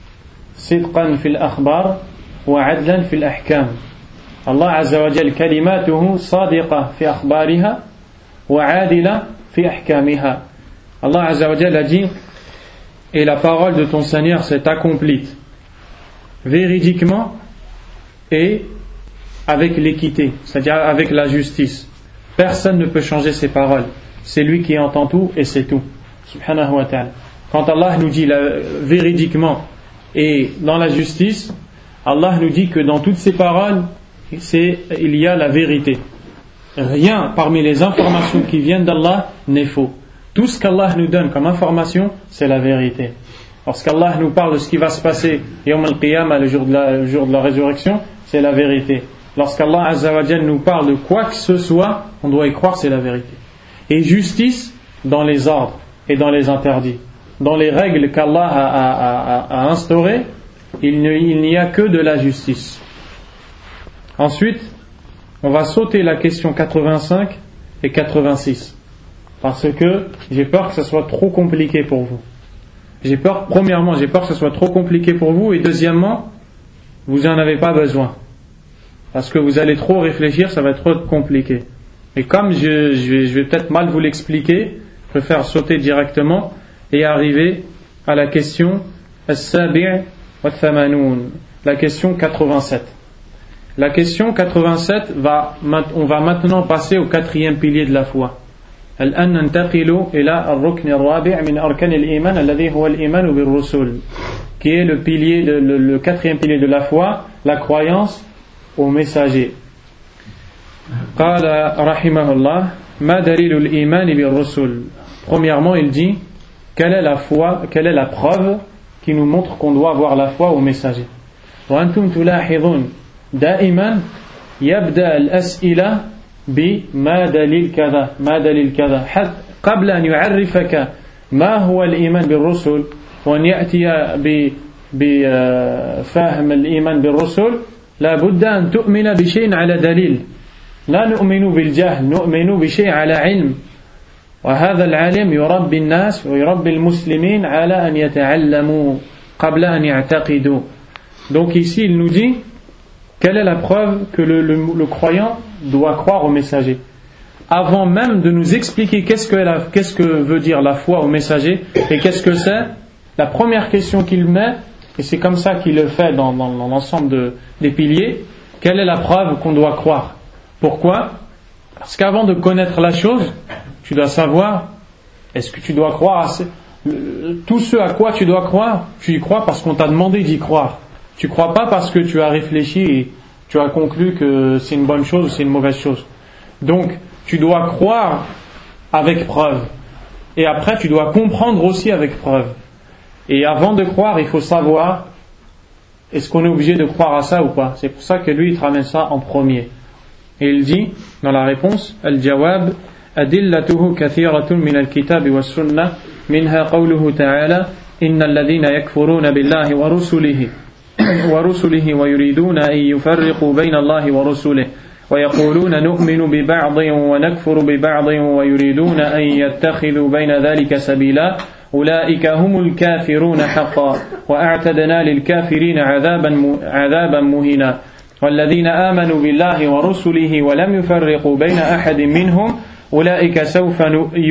صدقا في الأخبار وعدلا في الأحكام. الله عز وجل كلماته صادقة في أخبارها وعادلة في أحكامها. Allah عز وجل a dit et la parole de ton Seigneur s'est accomplie véridiquement et avec l'équité, c'est-à-dire avec la justice. Personne ne peut changer ses paroles. C'est lui qui entend tout et c'est tout. Subhanahu wa ta'ala. Quand Allah nous dit la, véridiquement et dans la justice, Allah nous dit que dans toutes ses paroles, c'est, il y a la vérité. Rien parmi les informations qui viennent d'Allah n'est faux. Tout ce qu'Allah nous donne comme information, c'est la vérité. Lorsqu'Allah nous parle de ce qui va se passer Yawm al-Qiyamah, le jour de la, le jour de la résurrection, c'est la vérité. Lorsqu'Allah Azza wa Jal nous parle de quoi que ce soit, on doit y croire, c'est la vérité. Et justice dans les ordres et dans les interdits. Dans les règles qu'Allah a, a, a, a instaurées, il, ne, il n'y a que de la justice. Ensuite, on va sauter la question quatre-vingt-cinq et quatre-vingt-six. Parce que j'ai peur que ce soit trop compliqué pour vous. J'ai peur, premièrement, j'ai peur que ce soit trop compliqué pour vous. Et deuxièmement, vous n'en avez pas besoin. Parce que vous allez trop réfléchir, ça va être trop compliqué. Et comme je, je vais, je vais peut-être mal vous l'expliquer, je préfère sauter directement et arriver à la question As-Sabi' wa Thamanoun, la question quatre-vingt-sept. La question quatre-vingt-sept, va, on va maintenant passer au quatrième pilier de la foi. الآن ننتقل إلى الركن الرابع من أركان الإيمان الذي هو الإيمان بالرسل, qui est le pilier, de, le, le quatrième pilier de la foi, la croyance aux messagers. قال رحمه الله ما دليل الإيمان بالرسل. Premièrement, il dit quelle est la foi, quelle est la preuve qui nous montre qu'on doit avoir la foi aux messagers. وأنتم تلاحظون دائما يبدأ الأسئلة بما دليل كذا ما دليل كذا حتى قبل أن يعرفك ما هو الإيمان بالرسل وأن يأتي بفهم الإيمان بالرسل لا بد أن تؤمن بشيء على دليل. لا نؤمن بالجهل, نؤمن بشيء على علم, وهذا العالم يربي الناس ويربي المسلمين على أن يتعلموا قبل أن يعتقدوا. Donc ici il nous dit quelle est la preuve que le, le, le croyant doit croire au messager. Avant même de nous expliquer qu'est-ce que, la, qu'est-ce que veut dire la foi au messager et qu'est-ce que c'est, la première question qu'il met, et c'est comme ça qu'il le fait dans, dans, dans l'ensemble de, des piliers, quelle est la preuve qu'on doit croire. Pourquoi ? Parce qu'avant de connaître la chose, tu dois savoir, est-ce que tu dois croire tout ce à quoi tu dois croire, tu y crois parce qu'on t'a demandé d'y croire. Tu ne crois pas parce que tu as réfléchi et tu as conclu que c'est une bonne chose ou c'est une mauvaise chose. Donc, tu dois croire avec preuve. Et après, tu dois comprendre aussi avec preuve. Et avant de croire, il faut savoir, est-ce qu'on est obligé de croire à ça ou pas? C'est pour ça que lui, il te ramène ça en premier. Et il dit, dans la réponse, Al-Jawab, Adillatuhu kathiratun min al-kitab wa sunnah, minha qawluhu ta'ala, inna alladhina yakfuruna billahi wa rusulihi, wa rusulihi wa yuriduna an yufarriqu bayna Allahi wa rusulihi. ويقولون نؤمن ببعض ونكفر ببعض ويريدون أن يتخذوا بين ذلك سبيلا أولئك هم الكافرون حقا وأعتدنا للكافرين عذابا عذابا مهينا والذين آمنوا بالله ورسله ولم يفرقوا بين أحد منهم أولئك سوف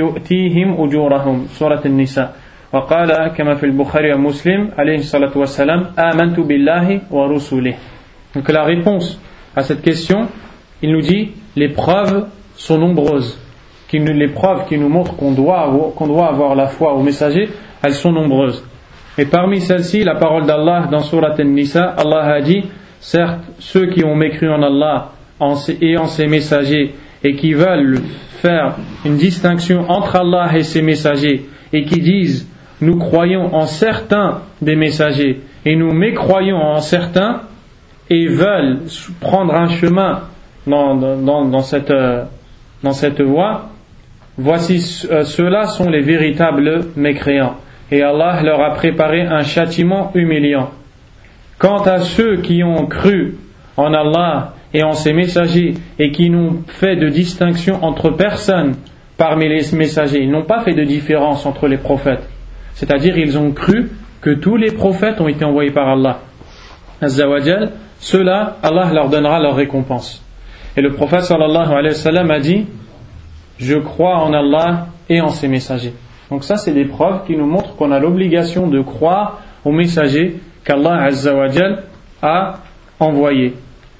يؤتيهم أجورهم سورة النساء وقال كما في البخاري ومسلم عليه الصلاة والسلام آمنت بالله ورسله. Donc la réponse à cette question, il nous dit, les preuves sont nombreuses. Qui nous, les preuves qui nous montrent qu'on doit, qu'on doit avoir la foi au messager, elles sont nombreuses. Et parmi celles-ci, la parole d'Allah dans Surat An-Nisa, Allah a dit, certes, ceux qui ont mécru en Allah en, et en ses messagers, et qui veulent faire une distinction entre Allah et ses messagers, et qui disent, nous croyons en certains des messagers, et nous mécroyons en certains, et veulent prendre un chemin Dans, dans, dans, cette, dans cette voie, voici euh, ceux-là sont les véritables mécréants et Allah leur a préparé un châtiment humiliant. Quant à ceux qui ont cru en Allah et en ses messagers et qui n'ont fait de distinction entre personne parmi les messagers, ils n'ont pas fait de différence entre les prophètes, c'est-à-dire ils ont cru que tous les prophètes ont été envoyés par Allah Azza wa Jal, ceux-là Allah leur donnera leur récompense. Et le prophète sallallahu alayhi wa sallam a dit, je crois en Allah et en ses messagers. Donc ça, c'est des preuves qui nous montrent qu'on a l'obligation de croire aux messagers qu'Allah Azza wa Jal a envoyés.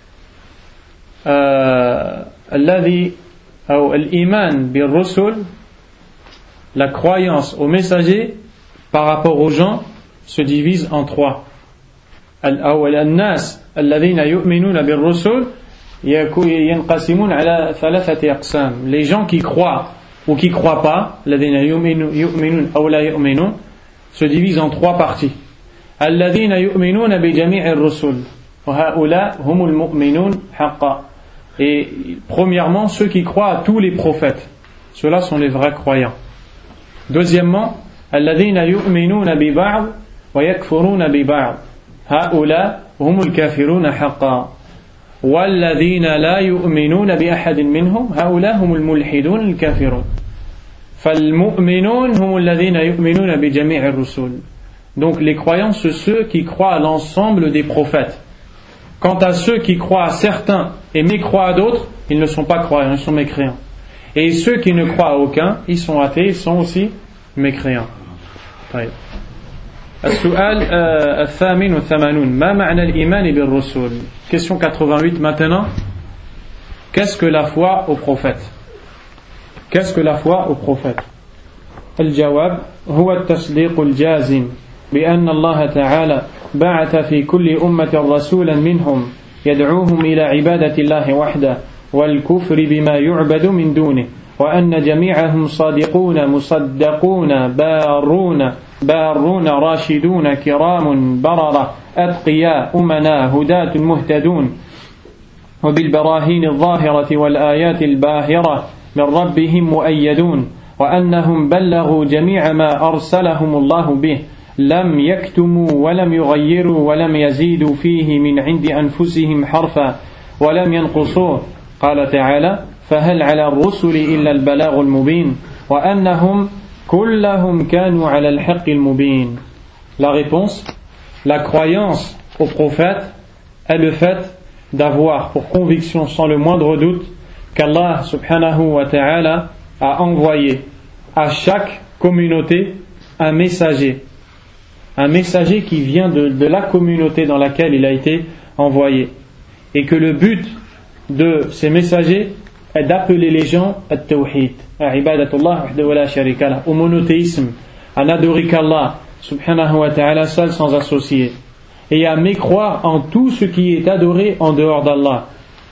Alladhi ou al-iman bir-rusul, la croyance aux messagers par rapport aux gens se divise en trois. Al-nas alladhina yu'minuna bir-rusul les gens qui croient ou qui ne croient pas se divisent en trois parties. Et premièrement, ceux qui croient à tous les prophètes, ceux-là sont les vrais croyants. Deuxièmement, والذين لا يؤمنون بأحد منهم هؤلاء هم الملحدون الكافرون فالمؤمنون هم الذين يؤمنون بجميع الرسل. Donc les croyants, c'est ceux qui croient à l'ensemble des prophètes. Quant à ceux qui croient à certains et mécroient à d'autres, ils ne sont pas croyants, ils sont mécréants. Et ceux qui ne croient à aucun, ils sont athées, ils sont aussi mécréants. طيب. السؤال الثامن والثمانون ما معنى الإيمان بالرسول. Question quatre-vingt-huit maintenant. Qu'est-ce que la foi au prophète? Qu'est-ce que la foi au prophète? الجواب هو التصديق الجازم بأن الله تعالى بعث في كل أمة رسولا منهم يدعوهم إلى عبادة الله وحده والكفر بما يعبد من دونه وأن جميعهم صادقون مصدقون بارون بارون راشدون كرام بررة أتقياء أمنا هداة مهتدون وبالبراهين الظاهرة والآيات الباهرة من ربهم مؤيدون وأنهم بلغوا جميع ما أرسلهم الله به لم يكتموا ولم يغيروا ولم يزيدوا فيه من عند أنفسهم حرفا ولم ينقصوه. قال تعالى فهل على الرسل إلا البلاغ المبين وأنهم كلهم كانوا على الحق المبين. La réponse, la croyance au prophète est le fait d'avoir pour conviction sans le moindre doute qu'Allah subhanahu wa ta'ala a envoyé à chaque communauté un messager, un messager qui vient de, de la communauté dans laquelle il a été envoyé, et que le but de ces messagers est d'appeler les gens à tawhid, à ibadatullah wahdahu la sharika lah, au monothéisme, à n'adorer qu'Allah subhanahu wa ta'ala seul sans associer, et à mécroire en tout ce qui est adoré en dehors d'Allah.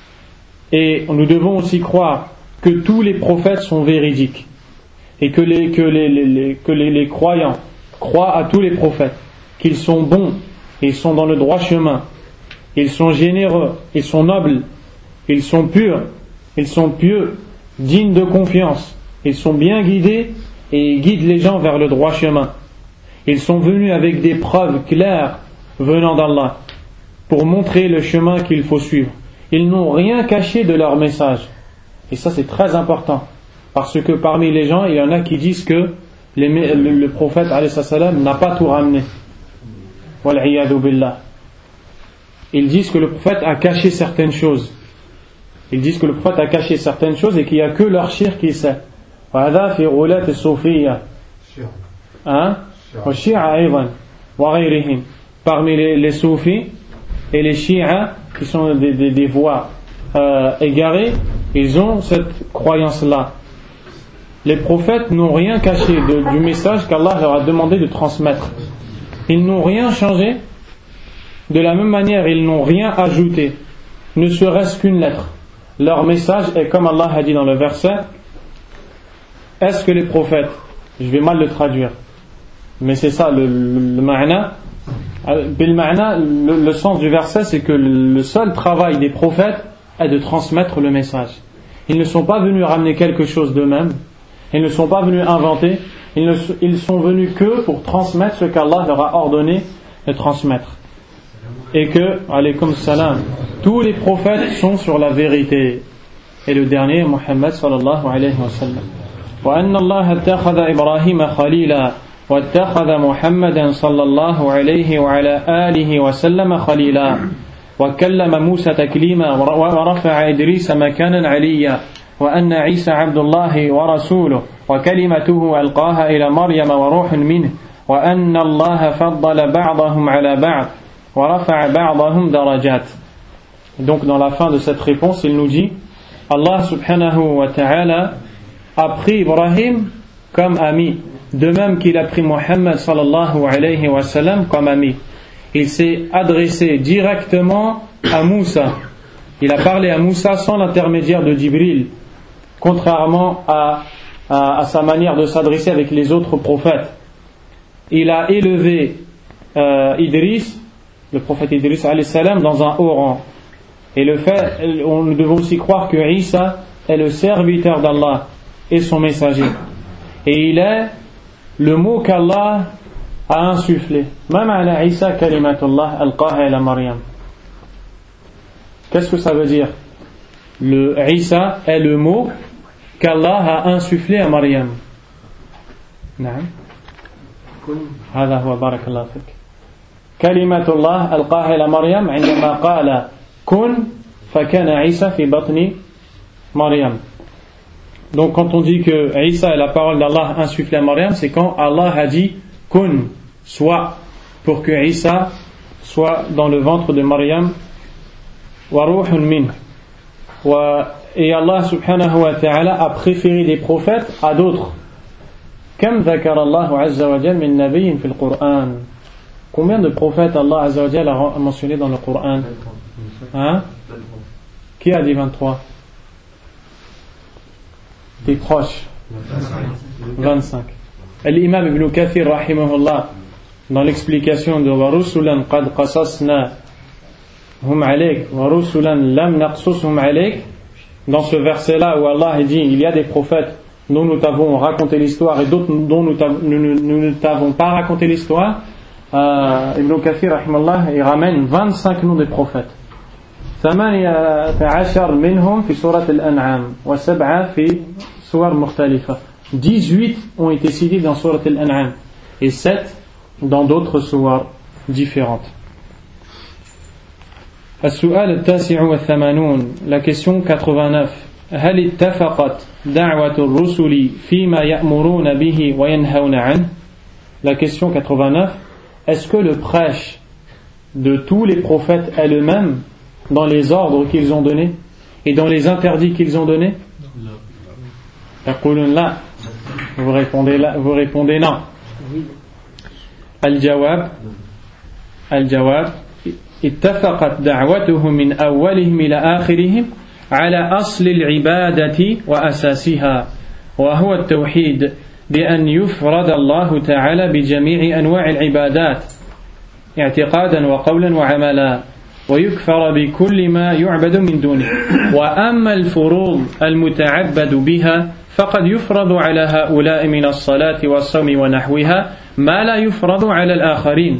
Et nous devons aussi croire que tous les prophètes sont véridiques, et que les, que les, les, les, que les, les croyants croient à tous les prophètes, qu'ils sont bons, ils sont dans le droit chemin, ils sont généreux, ils sont nobles, ils sont purs, ils sont pieux, dignes de confiance, ils sont bien guidés et ils guident les gens vers le droit chemin. Ils sont venus avec des preuves claires venant d'Allah pour montrer le chemin qu'il faut suivre. Ils n'ont rien caché de leur message. Et ça c'est très important, parce que parmi les gens il y en a qui disent que les, le, le prophète alayhi salam n'a pas tout ramené. Wal'iyadu billah. Ils disent que le prophète a caché certaines choses. Ils disent que le prophète a caché certaines choses et qu'il n'y a que leur shir qui sait. وهذا في غلاة الصوفية hein والشيعة أيضا وغيرهم. Parmi les, les soufis et les chiites qui sont des, des, des voies euh, égarées, ils ont cette croyance-là. Les prophètes n'ont rien caché de, du message qu'Allah leur a demandé de transmettre. Ils n'ont rien changé. De la même manière, ils n'ont rien ajouté, ne serait-ce qu'une lettre. Leur message est comme Allah a dit dans le verset. Est-ce que les prophètes, je vais mal le traduire, mais c'est ça le, le, le ma'na. Bil ma'na, le, le sens du verset, c'est que le seul travail des prophètes est de transmettre le message. Ils ne sont pas venus ramener quelque chose d'eux-mêmes, ils ne sont pas venus inventer, ils, ne, ils sont venus que pour transmettre ce qu'Allah leur a ordonné de transmettre. Et que, alaykoum salam, tous les prophètes sont sur la vérité. Et le dernier, Muhammad sallallahu alayhi wa sallam. وأن الله اتخذ إبراهيم خليلا واتخذ محمدا صلى الله عليه وعلى آله وسلم خليلا وكلم موسى تكليما ورفع إدريس مكانا عليا وأن عيسى عبد الله ورسوله وكلمته ألقاها إلى مريم وروح منه وأن الله فضل بعضهم على بعض ورفع بعضهم درجات. Donc dans la fin de cette réponse, il nous dit Allah subhanahu wa ta'ala a pris Ibrahim comme ami, de même qu'il a pris Muhammad sallallahu alayhi wa sallam comme ami. Il s'est adressé directement à Moussa. Il a parlé à Moussa sans l'intermédiaire de Jibril, contrairement à, à, à sa manière de s'adresser avec les autres prophètes. Il a élevé euh, Idris, le prophète Idris alayhi salam, dans un haut rang. Et le fait, on, nous devons aussi croire que Isa est le serviteur d'Allah et son messager. Et il est le mot qu'Allah a insufflé. Même ala Isa kalimatullah alqaha ila Maryam. Qu'est-ce que ça veut dire? Le Isa est le mot qu'Allah a insufflé à Maryam. نعم. هذا هو بارك الله فيك. كلمة الله ألقاها إلى مريم عندما قال كن فكان عيسى في بطن مريم. Donc quand on dit que Isa est la parole d'Allah insufflée à Maryam, c'est quand Allah a dit kun, soit, pour que Isa soit dans le ventre de Maryam, wa ruhun min. Et Allah subhanahu wa ta'ala a préféré des prophètes à d'autres. Kam dhakara Allahu azza wa jal min nabiyyin fil Qur'an. Combien de prophètes Allah azza wa jal a mentionné dans le Qur'an? Hein? Qui a dit vingt-trois? T'es proche. vingt-cinq. L'imam Ibn Kathir rahimahullah, dans l'explication de wa rusulan qad qasasna hum alayk wa rusulan lam naqsushum alayk, dans ce verset là où Allah dit il y a des prophètes dont nous t'avons raconté l'histoire et d'autres dont nous, nous, nous ne t'avons pas raconté l'histoire, euh, Ibn Kathir rahimahullah, il ramène vingt-cinq noms des prophètes. ثمانية عشر منهم في سورة الأنعام وسبعة في سور مختلفة. dix-huit ont été cités dans سورة الأنعام et sept dans d'autres سور différentes. السؤال التاسع والثمانون, la question quatre-vingt-neuf. هل اتفقت دعوة الرسل فيما يأمرون به وينهون عنه? La question quatre-vingt-neuf. Est-ce que le prêche de tous les prophètes est le même dans les ordres qu'ils ont donnés et dans les interdits qu'ils ont donnés? Vous répondez, là, vous répondez non. الجواب الجواب اتفقت دعوتهم من أولهم إلى آخرهم على أصل العبادة وأساسها وهو التوحيد بأن يفرد الله تعالى بجميع أنواع العبادات اعتقادا وقولا وعملا ويكفر بكل ما يعبد من دونه وأما الفروض المتعبد بها فقد يفرض على هؤلاء من الصلاة والصوم ونحوها ما لا يفرض على الآخرين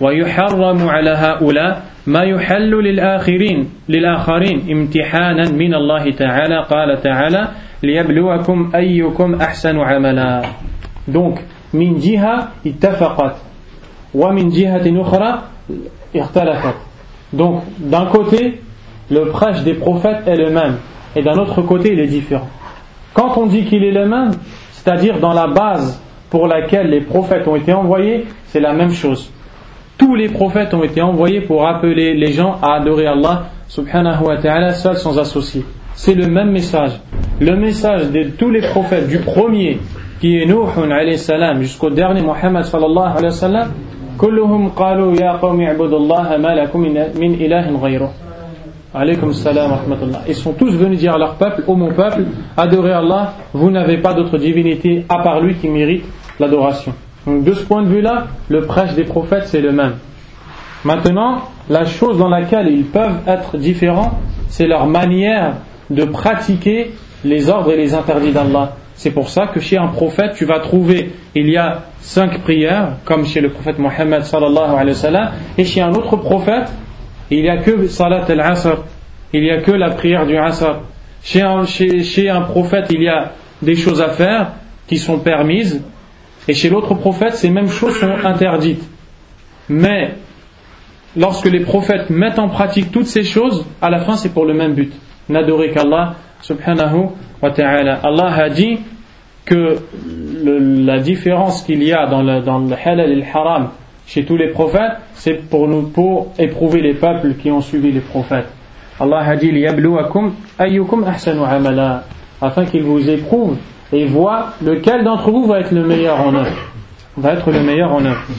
ويحرم على هؤلاء ما يحل للآخرين للآخرين امتحانا من الله تعالى قال تعالى ليبلوكم أيكم أحسن عملا. Donc من جهة اتفقت ومن جهة أخرى اختلفت. Donc d'un côté le prêche des prophètes est le même et d'un autre côté il est différent. Quand on dit qu'il est le même, c'est-à-dire dans la base pour laquelle les prophètes ont été envoyés, c'est la même chose. Tous les prophètes ont été envoyés pour appeler les gens à adorer Allah subhanahu wa ta'ala seul sans associé. C'est le même message. Le message de tous les prophètes, du premier qui est Nuh alayhi salam jusqu'au dernier Muhammad sallallahu alayhi wa sallam, kulluhum qalu ya qawmi ibudullaha ma lakum min ilahin ghayruh. Alaykum salam wa rahmatullah. Ils sont tous venus dire à leur peuple, ô mon peuple, adorez Allah, vous n'avez pas d'autre divinité à part lui qui mérite l'adoration. Donc de ce point de vue-là, le prêche des prophètes c'est le même. Maintenant, la chose dans laquelle ils peuvent être différents, c'est leur manière de pratiquer les ordres et les interdits d'Allah. C'est pour ça que chez un prophète, tu vas trouver, il y a cinq prières, comme chez le prophète Mohammed sallallahu alayhi wa sallam, et chez un autre prophète, il n'y a que Salat al-Asr, il n'y a que la prière du Asr. Chez un, chez, chez un prophète, il y a des choses à faire qui sont permises, et chez l'autre prophète, ces mêmes choses sont interdites. Mais, lorsque les prophètes mettent en pratique toutes ces choses, à la fin c'est pour le même but. N'adorer qu'Allah subhanahu wa ta'ala. Allah a dit que le, la différence qu'il y a dans le, dans le halal et le haram chez tous les prophètes, c'est pour nous, pour éprouver les peuples qui ont suivi les prophètes. Allah a dit liyabluwakum ayyukum ahsanu amala, afin qu'il vous éprouve et voit lequel d'entre vous va être le meilleur en œuvre. Va être le meilleur en œuvre.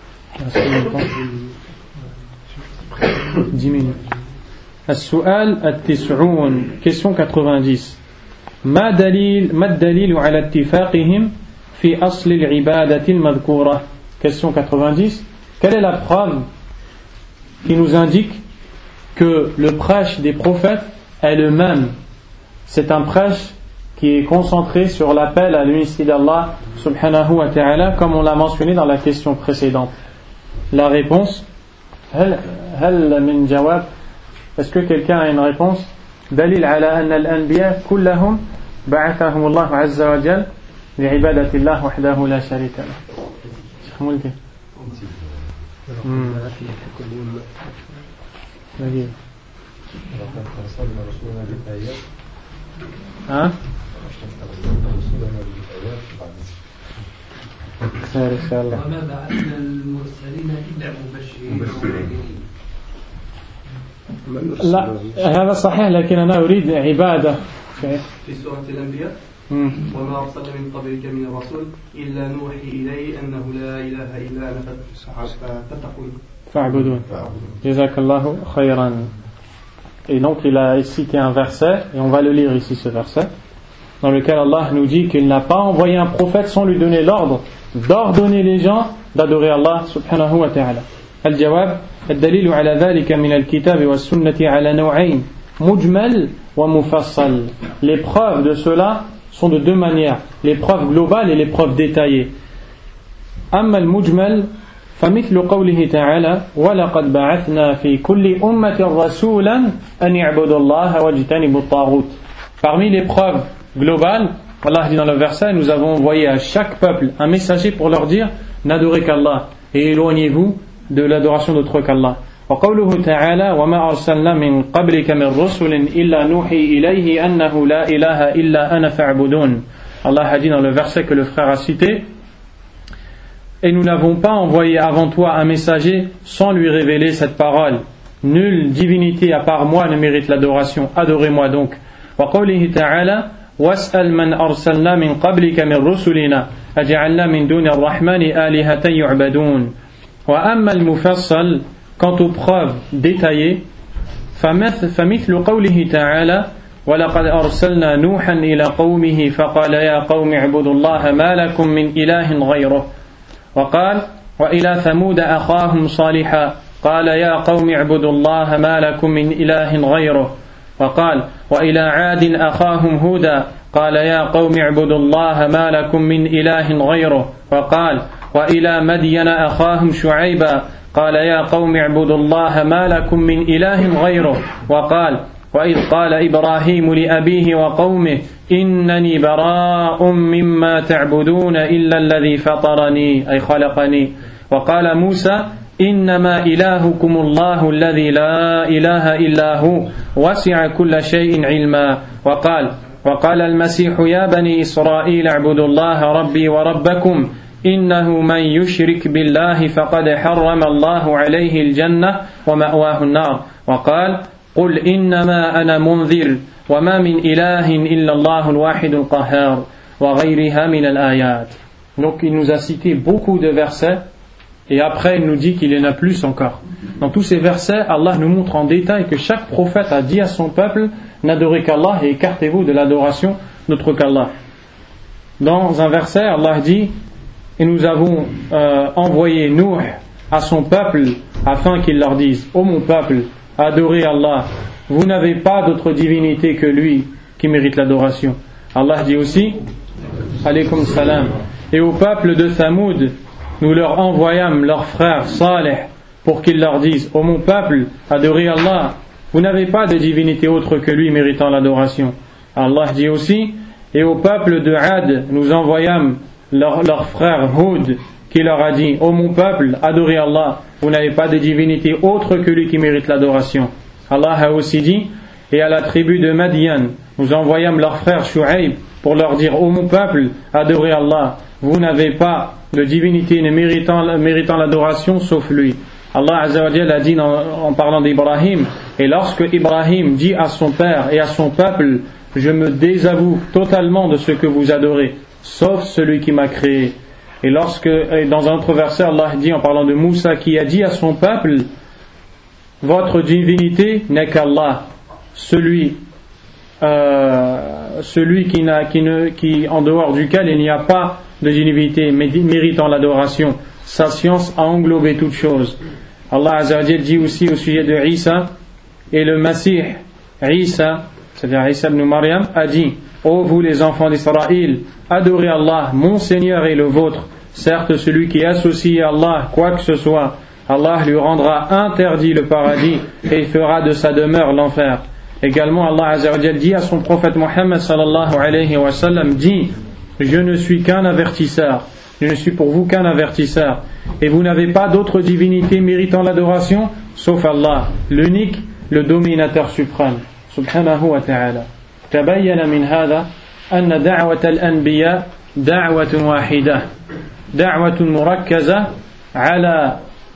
dix minutes. السؤال التسعون question quatre-vingt-dix ما دليل ما الدليل على اتفاقهم في أصل العبادة المذكورة. Question quatre-vingt-dix. Quelle est la preuve qui nous indique que le prêche des prophètes est le même? C'est un prêche qui est concentré sur l'appel à l'unicité d'Allah subhanahu wa ta'ala, comme on l'a mentionné dans la question précédente. La réponse, هل هل من جواب? Est-ce que quelqu'un a une réponse? دليل على أن الأنبياء كلهم بعثهم الله عز وجل لعبادة الله وحده لا شريك له. شيخ ملكي. ها؟ خير إن شاء الله. وما بعثنا المرسلين إلا مبشرين. لا هذا صحيح لكن أنا أريد عبادة في سورة الأنبياء وما أرسلنا من قبلك من الرسول إلا نوحي إليه أنه لا إله إلا أنا فاتقون فاعبدون جزاك الله خيرا. Et donc il a cité un verset et on va le lire ici, ce verset dans lequel Allah nous dit qu'il n'a pas envoyé un prophète sans lui donner l'ordre d'ordonner les gens d'adorer Allah subhanahu wa ta'ala. الجواب الدليل على ذلك من الكتاب والسنة على نوعين مجمل ومفصل. Les preuves de cela sont de deux manières, les preuves globales et les preuves détaillées. أما المجمل فمثل قوله تعالى ولقد بعثنا في كل أمة رسولا أن يعبدوا الله واجتنبوا الطاغوت. Parmi les preuves globales, Allah dit dans le verset, nous avons envoyé à chaque peuple un messager pour leur dire n'adorez qu'Allah et éloignez-vous de l'adoration d'autre qu'Allah. وقوله تعالى وما أرسلنا من قبلك من رسل إلا نوحي إليه أنه لا إله إلا أنا فاعبدون. Allah a dit dans le verset que le frère a cité, et nous n'avons pas envoyé avant toi un messager sans lui révéler cette parole. Nulle divinité à part moi ne mérite l'adoration, adorez-moi donc. وقوله تعالى واسأل من أرسلنا من قبلك من رسلنا أجعلنا من دون الرحمن آلهة يعبدون. وأما المفصل, quant aux preuves détaillées, فمثل قوله تعالى ولقد أرسلنا نوحا إلى قومه فقال يا قوم اعبدوا الله ما لكم من إله غيره. وقال وإلى ثمود أخاهم صالحا قال يا قوم اعبدوا الله ما لكم من إله غيره. وقال وإلى عاد أخاهم هودا قال يا قوم اعبدوا الله ما لكم من إله غيره. وقال وإلى مدين أخاهم شعيبا قال يا قوم اعبدوا الله ما لكم من إله غيره. وقال وإذ قال إبراهيم لأبيه وقومه إنني براء مما تعبدون إلا الذي فطرني أي خلقني. وقال موسى إنما إلهكم الله الذي لا إله إلا هو وسع كل شيء علما. وقال وقال المسيح يا بني إسرائيل اعبدوا الله ربي وربكم إنه من يشرك بالله فقد حرم الله عليه الجنة ومأواه النار. وقال قل إنما أنا منذر وما من إله إلا الله الواحد القهار وغيرها من الآيات. Donc il nous a cité beaucoup de versets et après il nous dit qu'il y en a plus encore. Dans tous ces versets, Allah nous montre en détail que chaque prophète a dit à son peuple n'adorez qu'Allah et écartez-vous de l'adoration d'autre qu'Allah. Dans un verset, Allah dit et nous avons euh, envoyé Nuh à son peuple afin qu'il leur dise ô mon peuple, adorez Allah, vous n'avez pas d'autre divinité que lui qui mérite l'adoration. Allah dit aussi alaykum salam et au peuple de Thamoud nous leur envoyâmes leur frère Saleh pour qu'ils leur disent ô mon peuple, adorez Allah, vous n'avez pas de divinité autre que lui méritant l'adoration. Allah dit aussi et au peuple de Ad nous envoyâmes leur, leur frère Hud qui leur a dit ô mon peuple, adorez Allah, vous n'avez pas de divinité autre que lui qui mérite l'adoration. Allah a aussi dit et à la tribu de Madian nous envoyâmes leur frère Shu'aib pour leur dire ô mon peuple, adorez Allah, vous n'avez pas de divinité méritant, méritant l'adoration sauf lui. Allah Azza wa Jalla a dit en, en parlant d'Ibrahim et lorsque Ibrahim dit à son père et à son peuple je me désavoue totalement de ce que vous adorez sauf celui qui m'a créé. Et lorsque, et dans un autre verset, Allah dit en parlant de Moussa qui a dit à son peuple votre divinité n'est qu'Allah, celui, euh, celui qui, n'a, qui, ne, qui en dehors duquel il n'y a pas de divinité méritant l'adoration. Sa science a englobé toutes choses. Allah Azza wa Jalla dit aussi au sujet de Isa et le Masih, Isa, c'est-à-dire Isa ibn Maryam, a dit ô vous les enfants d'Israël, adorez Allah, mon Seigneur et le vôtre. Certes, celui qui associe à Allah quoi que ce soit, Allah lui rendra interdit le paradis et fera de sa demeure l'enfer. Également, Allah Azza wa Jalla dit à son prophète Muhammad sallallahu alayhi wa sallam, dit je ne suis qu'un avertisseur, je ne suis pour vous qu'un avertisseur, et vous n'avez pas d'autre divinité méritant l'adoration sauf Allah, l'unique, le dominateur suprême. Subhanahu wa ta'ala. تبين من هذا أن دعوة الأنبياء دعوة واحدة دعوة مركزة على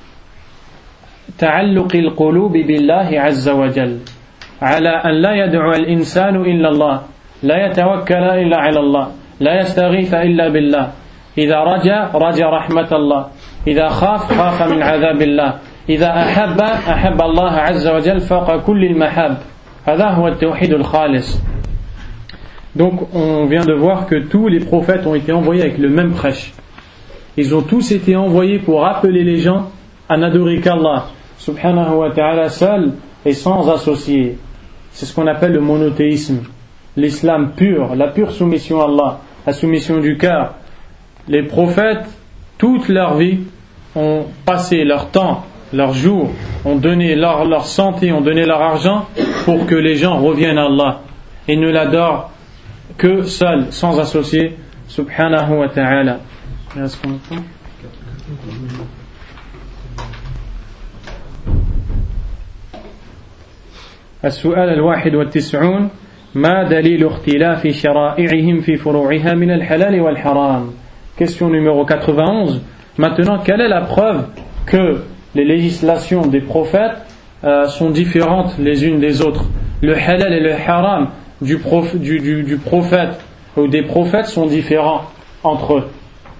تعلق القلوب بالله عز وجل على أن لا يدعو الإنسان إلا الله لا يتوكل إلا على الله لا يستغيث إلا بالله إذا رجا رجا رحمة الله إذا خاف خاف من عذاب الله إذا أحب أحب الله عز وجل فوق كل المحاب هذا هو التوحيد الخالص. Donc on vient de voir que tous les prophètes ont été envoyés avec le même prêche. Ils ont tous été envoyés pour appeler les gens à n'adorer qu'Allah subhanahu wa ta'ala seul et sans associer. C'est ce qu'on appelle le monothéisme, l'islam pur, la pure soumission à Allah, la soumission du cœur. Les prophètes, toute leur vie, ont passé leur temps, leurs jours, ont donné leur, leur santé, ont donné leur argent pour que les gens reviennent à Allah et ne l'adorent que seul, sans associer, subhanahu wa ta'ala. السؤال الواحد والتسعون ما دليل اختلاف شرائعهم في فروعها من الحلال والحرام. Question numéro quatre-vingt-onze. Maintenant, quelle est la preuve que les législations des prophètes euh, sont différentes les unes des autres? Le halal et le haram du, prof, du, du, du prophète ou des prophètes sont différents entre eux.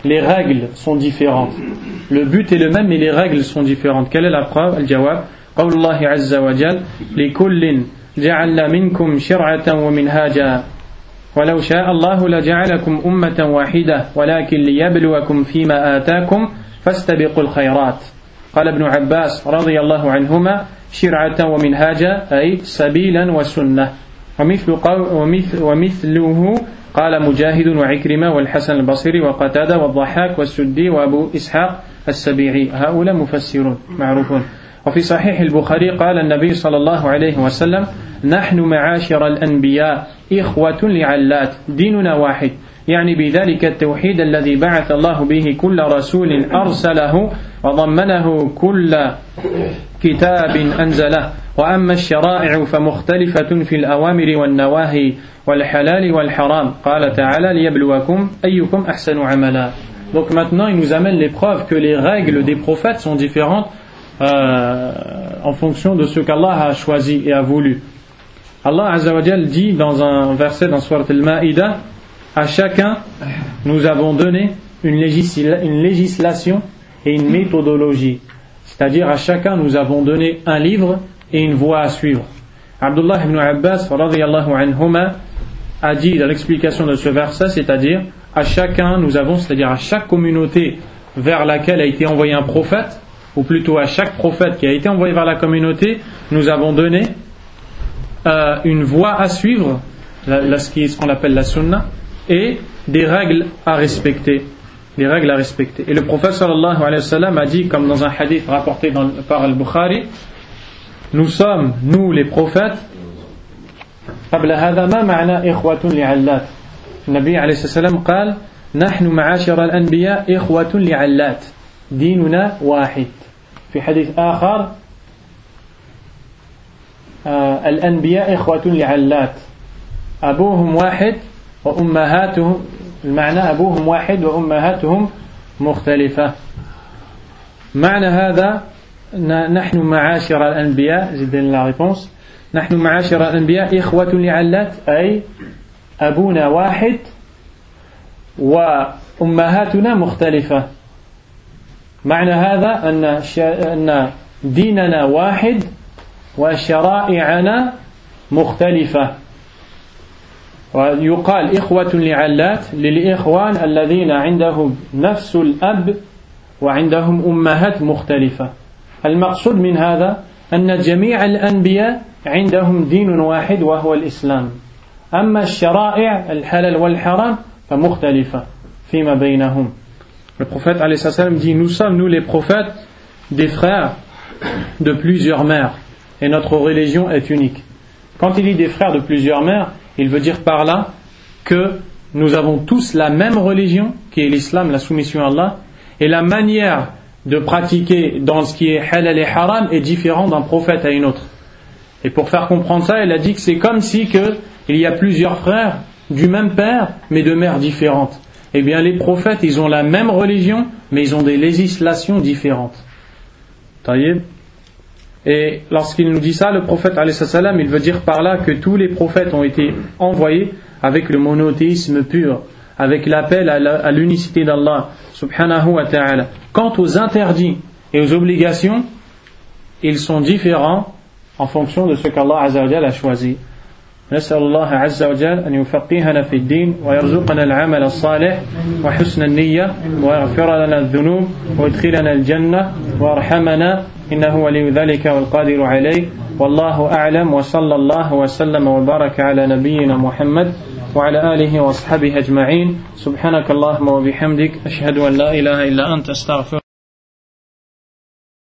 les règles sont différentes. Le but est le même mais les règles sont différentes. Quelle est la preuve? Al-jawab قول الله عز وجل لكل جعلنا منكم شرعة ومنهاجا ولو شاء الله لجعلكم أمة واحدة ولكن ليبلوكم فيما آتاكم فاستبقوا الخيرات. قال ابن عباس رضي الله عنهما شرعة ومنهاجا أي سبيلا وسنة. ومثل ومثل ومثله قال مجاهد وعكرمة والحسن البصري وقتادة والضحاك والسدي وأبو إسحاق السبيعي. هؤلاء مفسرون معروفون. وفي صحيح البخاري قال النبي صلى الله عليه وسلم نحن معاشر الأنبياء إخوة لعلات ديننا واحد، يعني بذلك التوحيد الذي بعث الله به كل رسول أرسله وضمنه كل كتاب أنزله. وأما الشرائع فمختلفة في الأوامر والنواهي والحلال والحرام. قال تعالى ليبلوكم أيكم أحسن عملا. Donc maintenant il nous amène les preuves que les règles des prophètes sont différentes euh, en fonction de ce qu'Allah a choisi et a voulu. Allah Azza wa Jal dit dans un verset dans Surat Al-Ma'ida, à chacun nous avons donné une, législa- une législation et une méthodologie. C'est-à-dire à chacun nous avons donné un livre et une voie à suivre. Abdullah ibn Abbas radiyallahu anhuma a dit dans l'explication de ce verset, c'est-à-dire à chacun nous avons, c'est-à-dire à chaque communauté vers laquelle a été envoyé un prophète, ou plutôt à chaque prophète qui a été envoyé vers la communauté, nous avons donné euh, une voie à suivre, la, la, ce, qui est, ce qu'on appelle la sunna, et des règles à respecter. Des règles à respecter. Et le prophète sallallahu alayhi wa sallam a dit, comme dans un hadith rapporté dans, par Al-Bukhari, nous sommes, nous les prophètes, قبل هذا ما معنى إخوة لعلات. النبي عليه الصلاة والسلام قال نحن معاشر الأنبياء إخوة لعلات ديننا واحد. في حديث آخر آه الأنبياء إخوة لعلات أبوهم واحد وأمهاتهم، المعنى أبوهم واحد وأمهاتهم مختلفة. معنى هذا نحن معاشر الأنبياء، زيدنا la réponse، نحن معاشر الأنبياء إخوة لعلات أي أبونا واحد وأمهاتنا مختلفة. معنى هذا أن أن ديننا واحد وشرائعنا مختلفة. ويقال إخوة لعلات للإخوان الذين عندهم نفس الأب وعندهم أمهات مختلفة. المقصود من هذا أن جميع الأنبياء عندهم دين واحد وهو الإسلام. أما الشرائع الحلال والحرام فمختلفة فيما بينهم. Le prophète alayhi salam dit nous sommes nous les prophètes des frères de plusieurs mères et notre religion est unique. Quand il dit des frères de plusieurs mères, il veut dire par là que nous avons tous la même religion qui est l'islam, la soumission à Allah, et la manière de pratiquer dans ce qui est halal et haram est différente d'un prophète à une autre. Et pour faire comprendre ça, il a dit que c'est comme si que il y a plusieurs frères du même père mais de mères différentes. Eh bien les prophètes ils ont la même religion mais ils ont des législations différentes. Taïeb. Et lorsqu'il nous dit ça, le prophète alayhi salam, il veut dire par là que tous les prophètes ont été envoyés avec le monothéisme pur, avec l'appel à, la, à l'unicité d'Allah subhanahu wa ta'ala. Quant aux interdits et aux obligations, ils sont différents en fonction de ce qu'Allah azza wa jalla a choisi. نسأل الله عز وجل أن يفقهنا في الدين ويرزقنا العمل الصالح وحسن النية ويغفر لنا الذنوب ويدخلنا الجنة ويرحمنا إنه ولي ذلك والقادر عليه. والله أعلم وصلى الله وسلم وبارك على نبينا محمد وعلى آله وأصحابه أجمعين. سبحانك اللهم وبحمدك أشهد أن لا إله إلا أنت أستغفرك.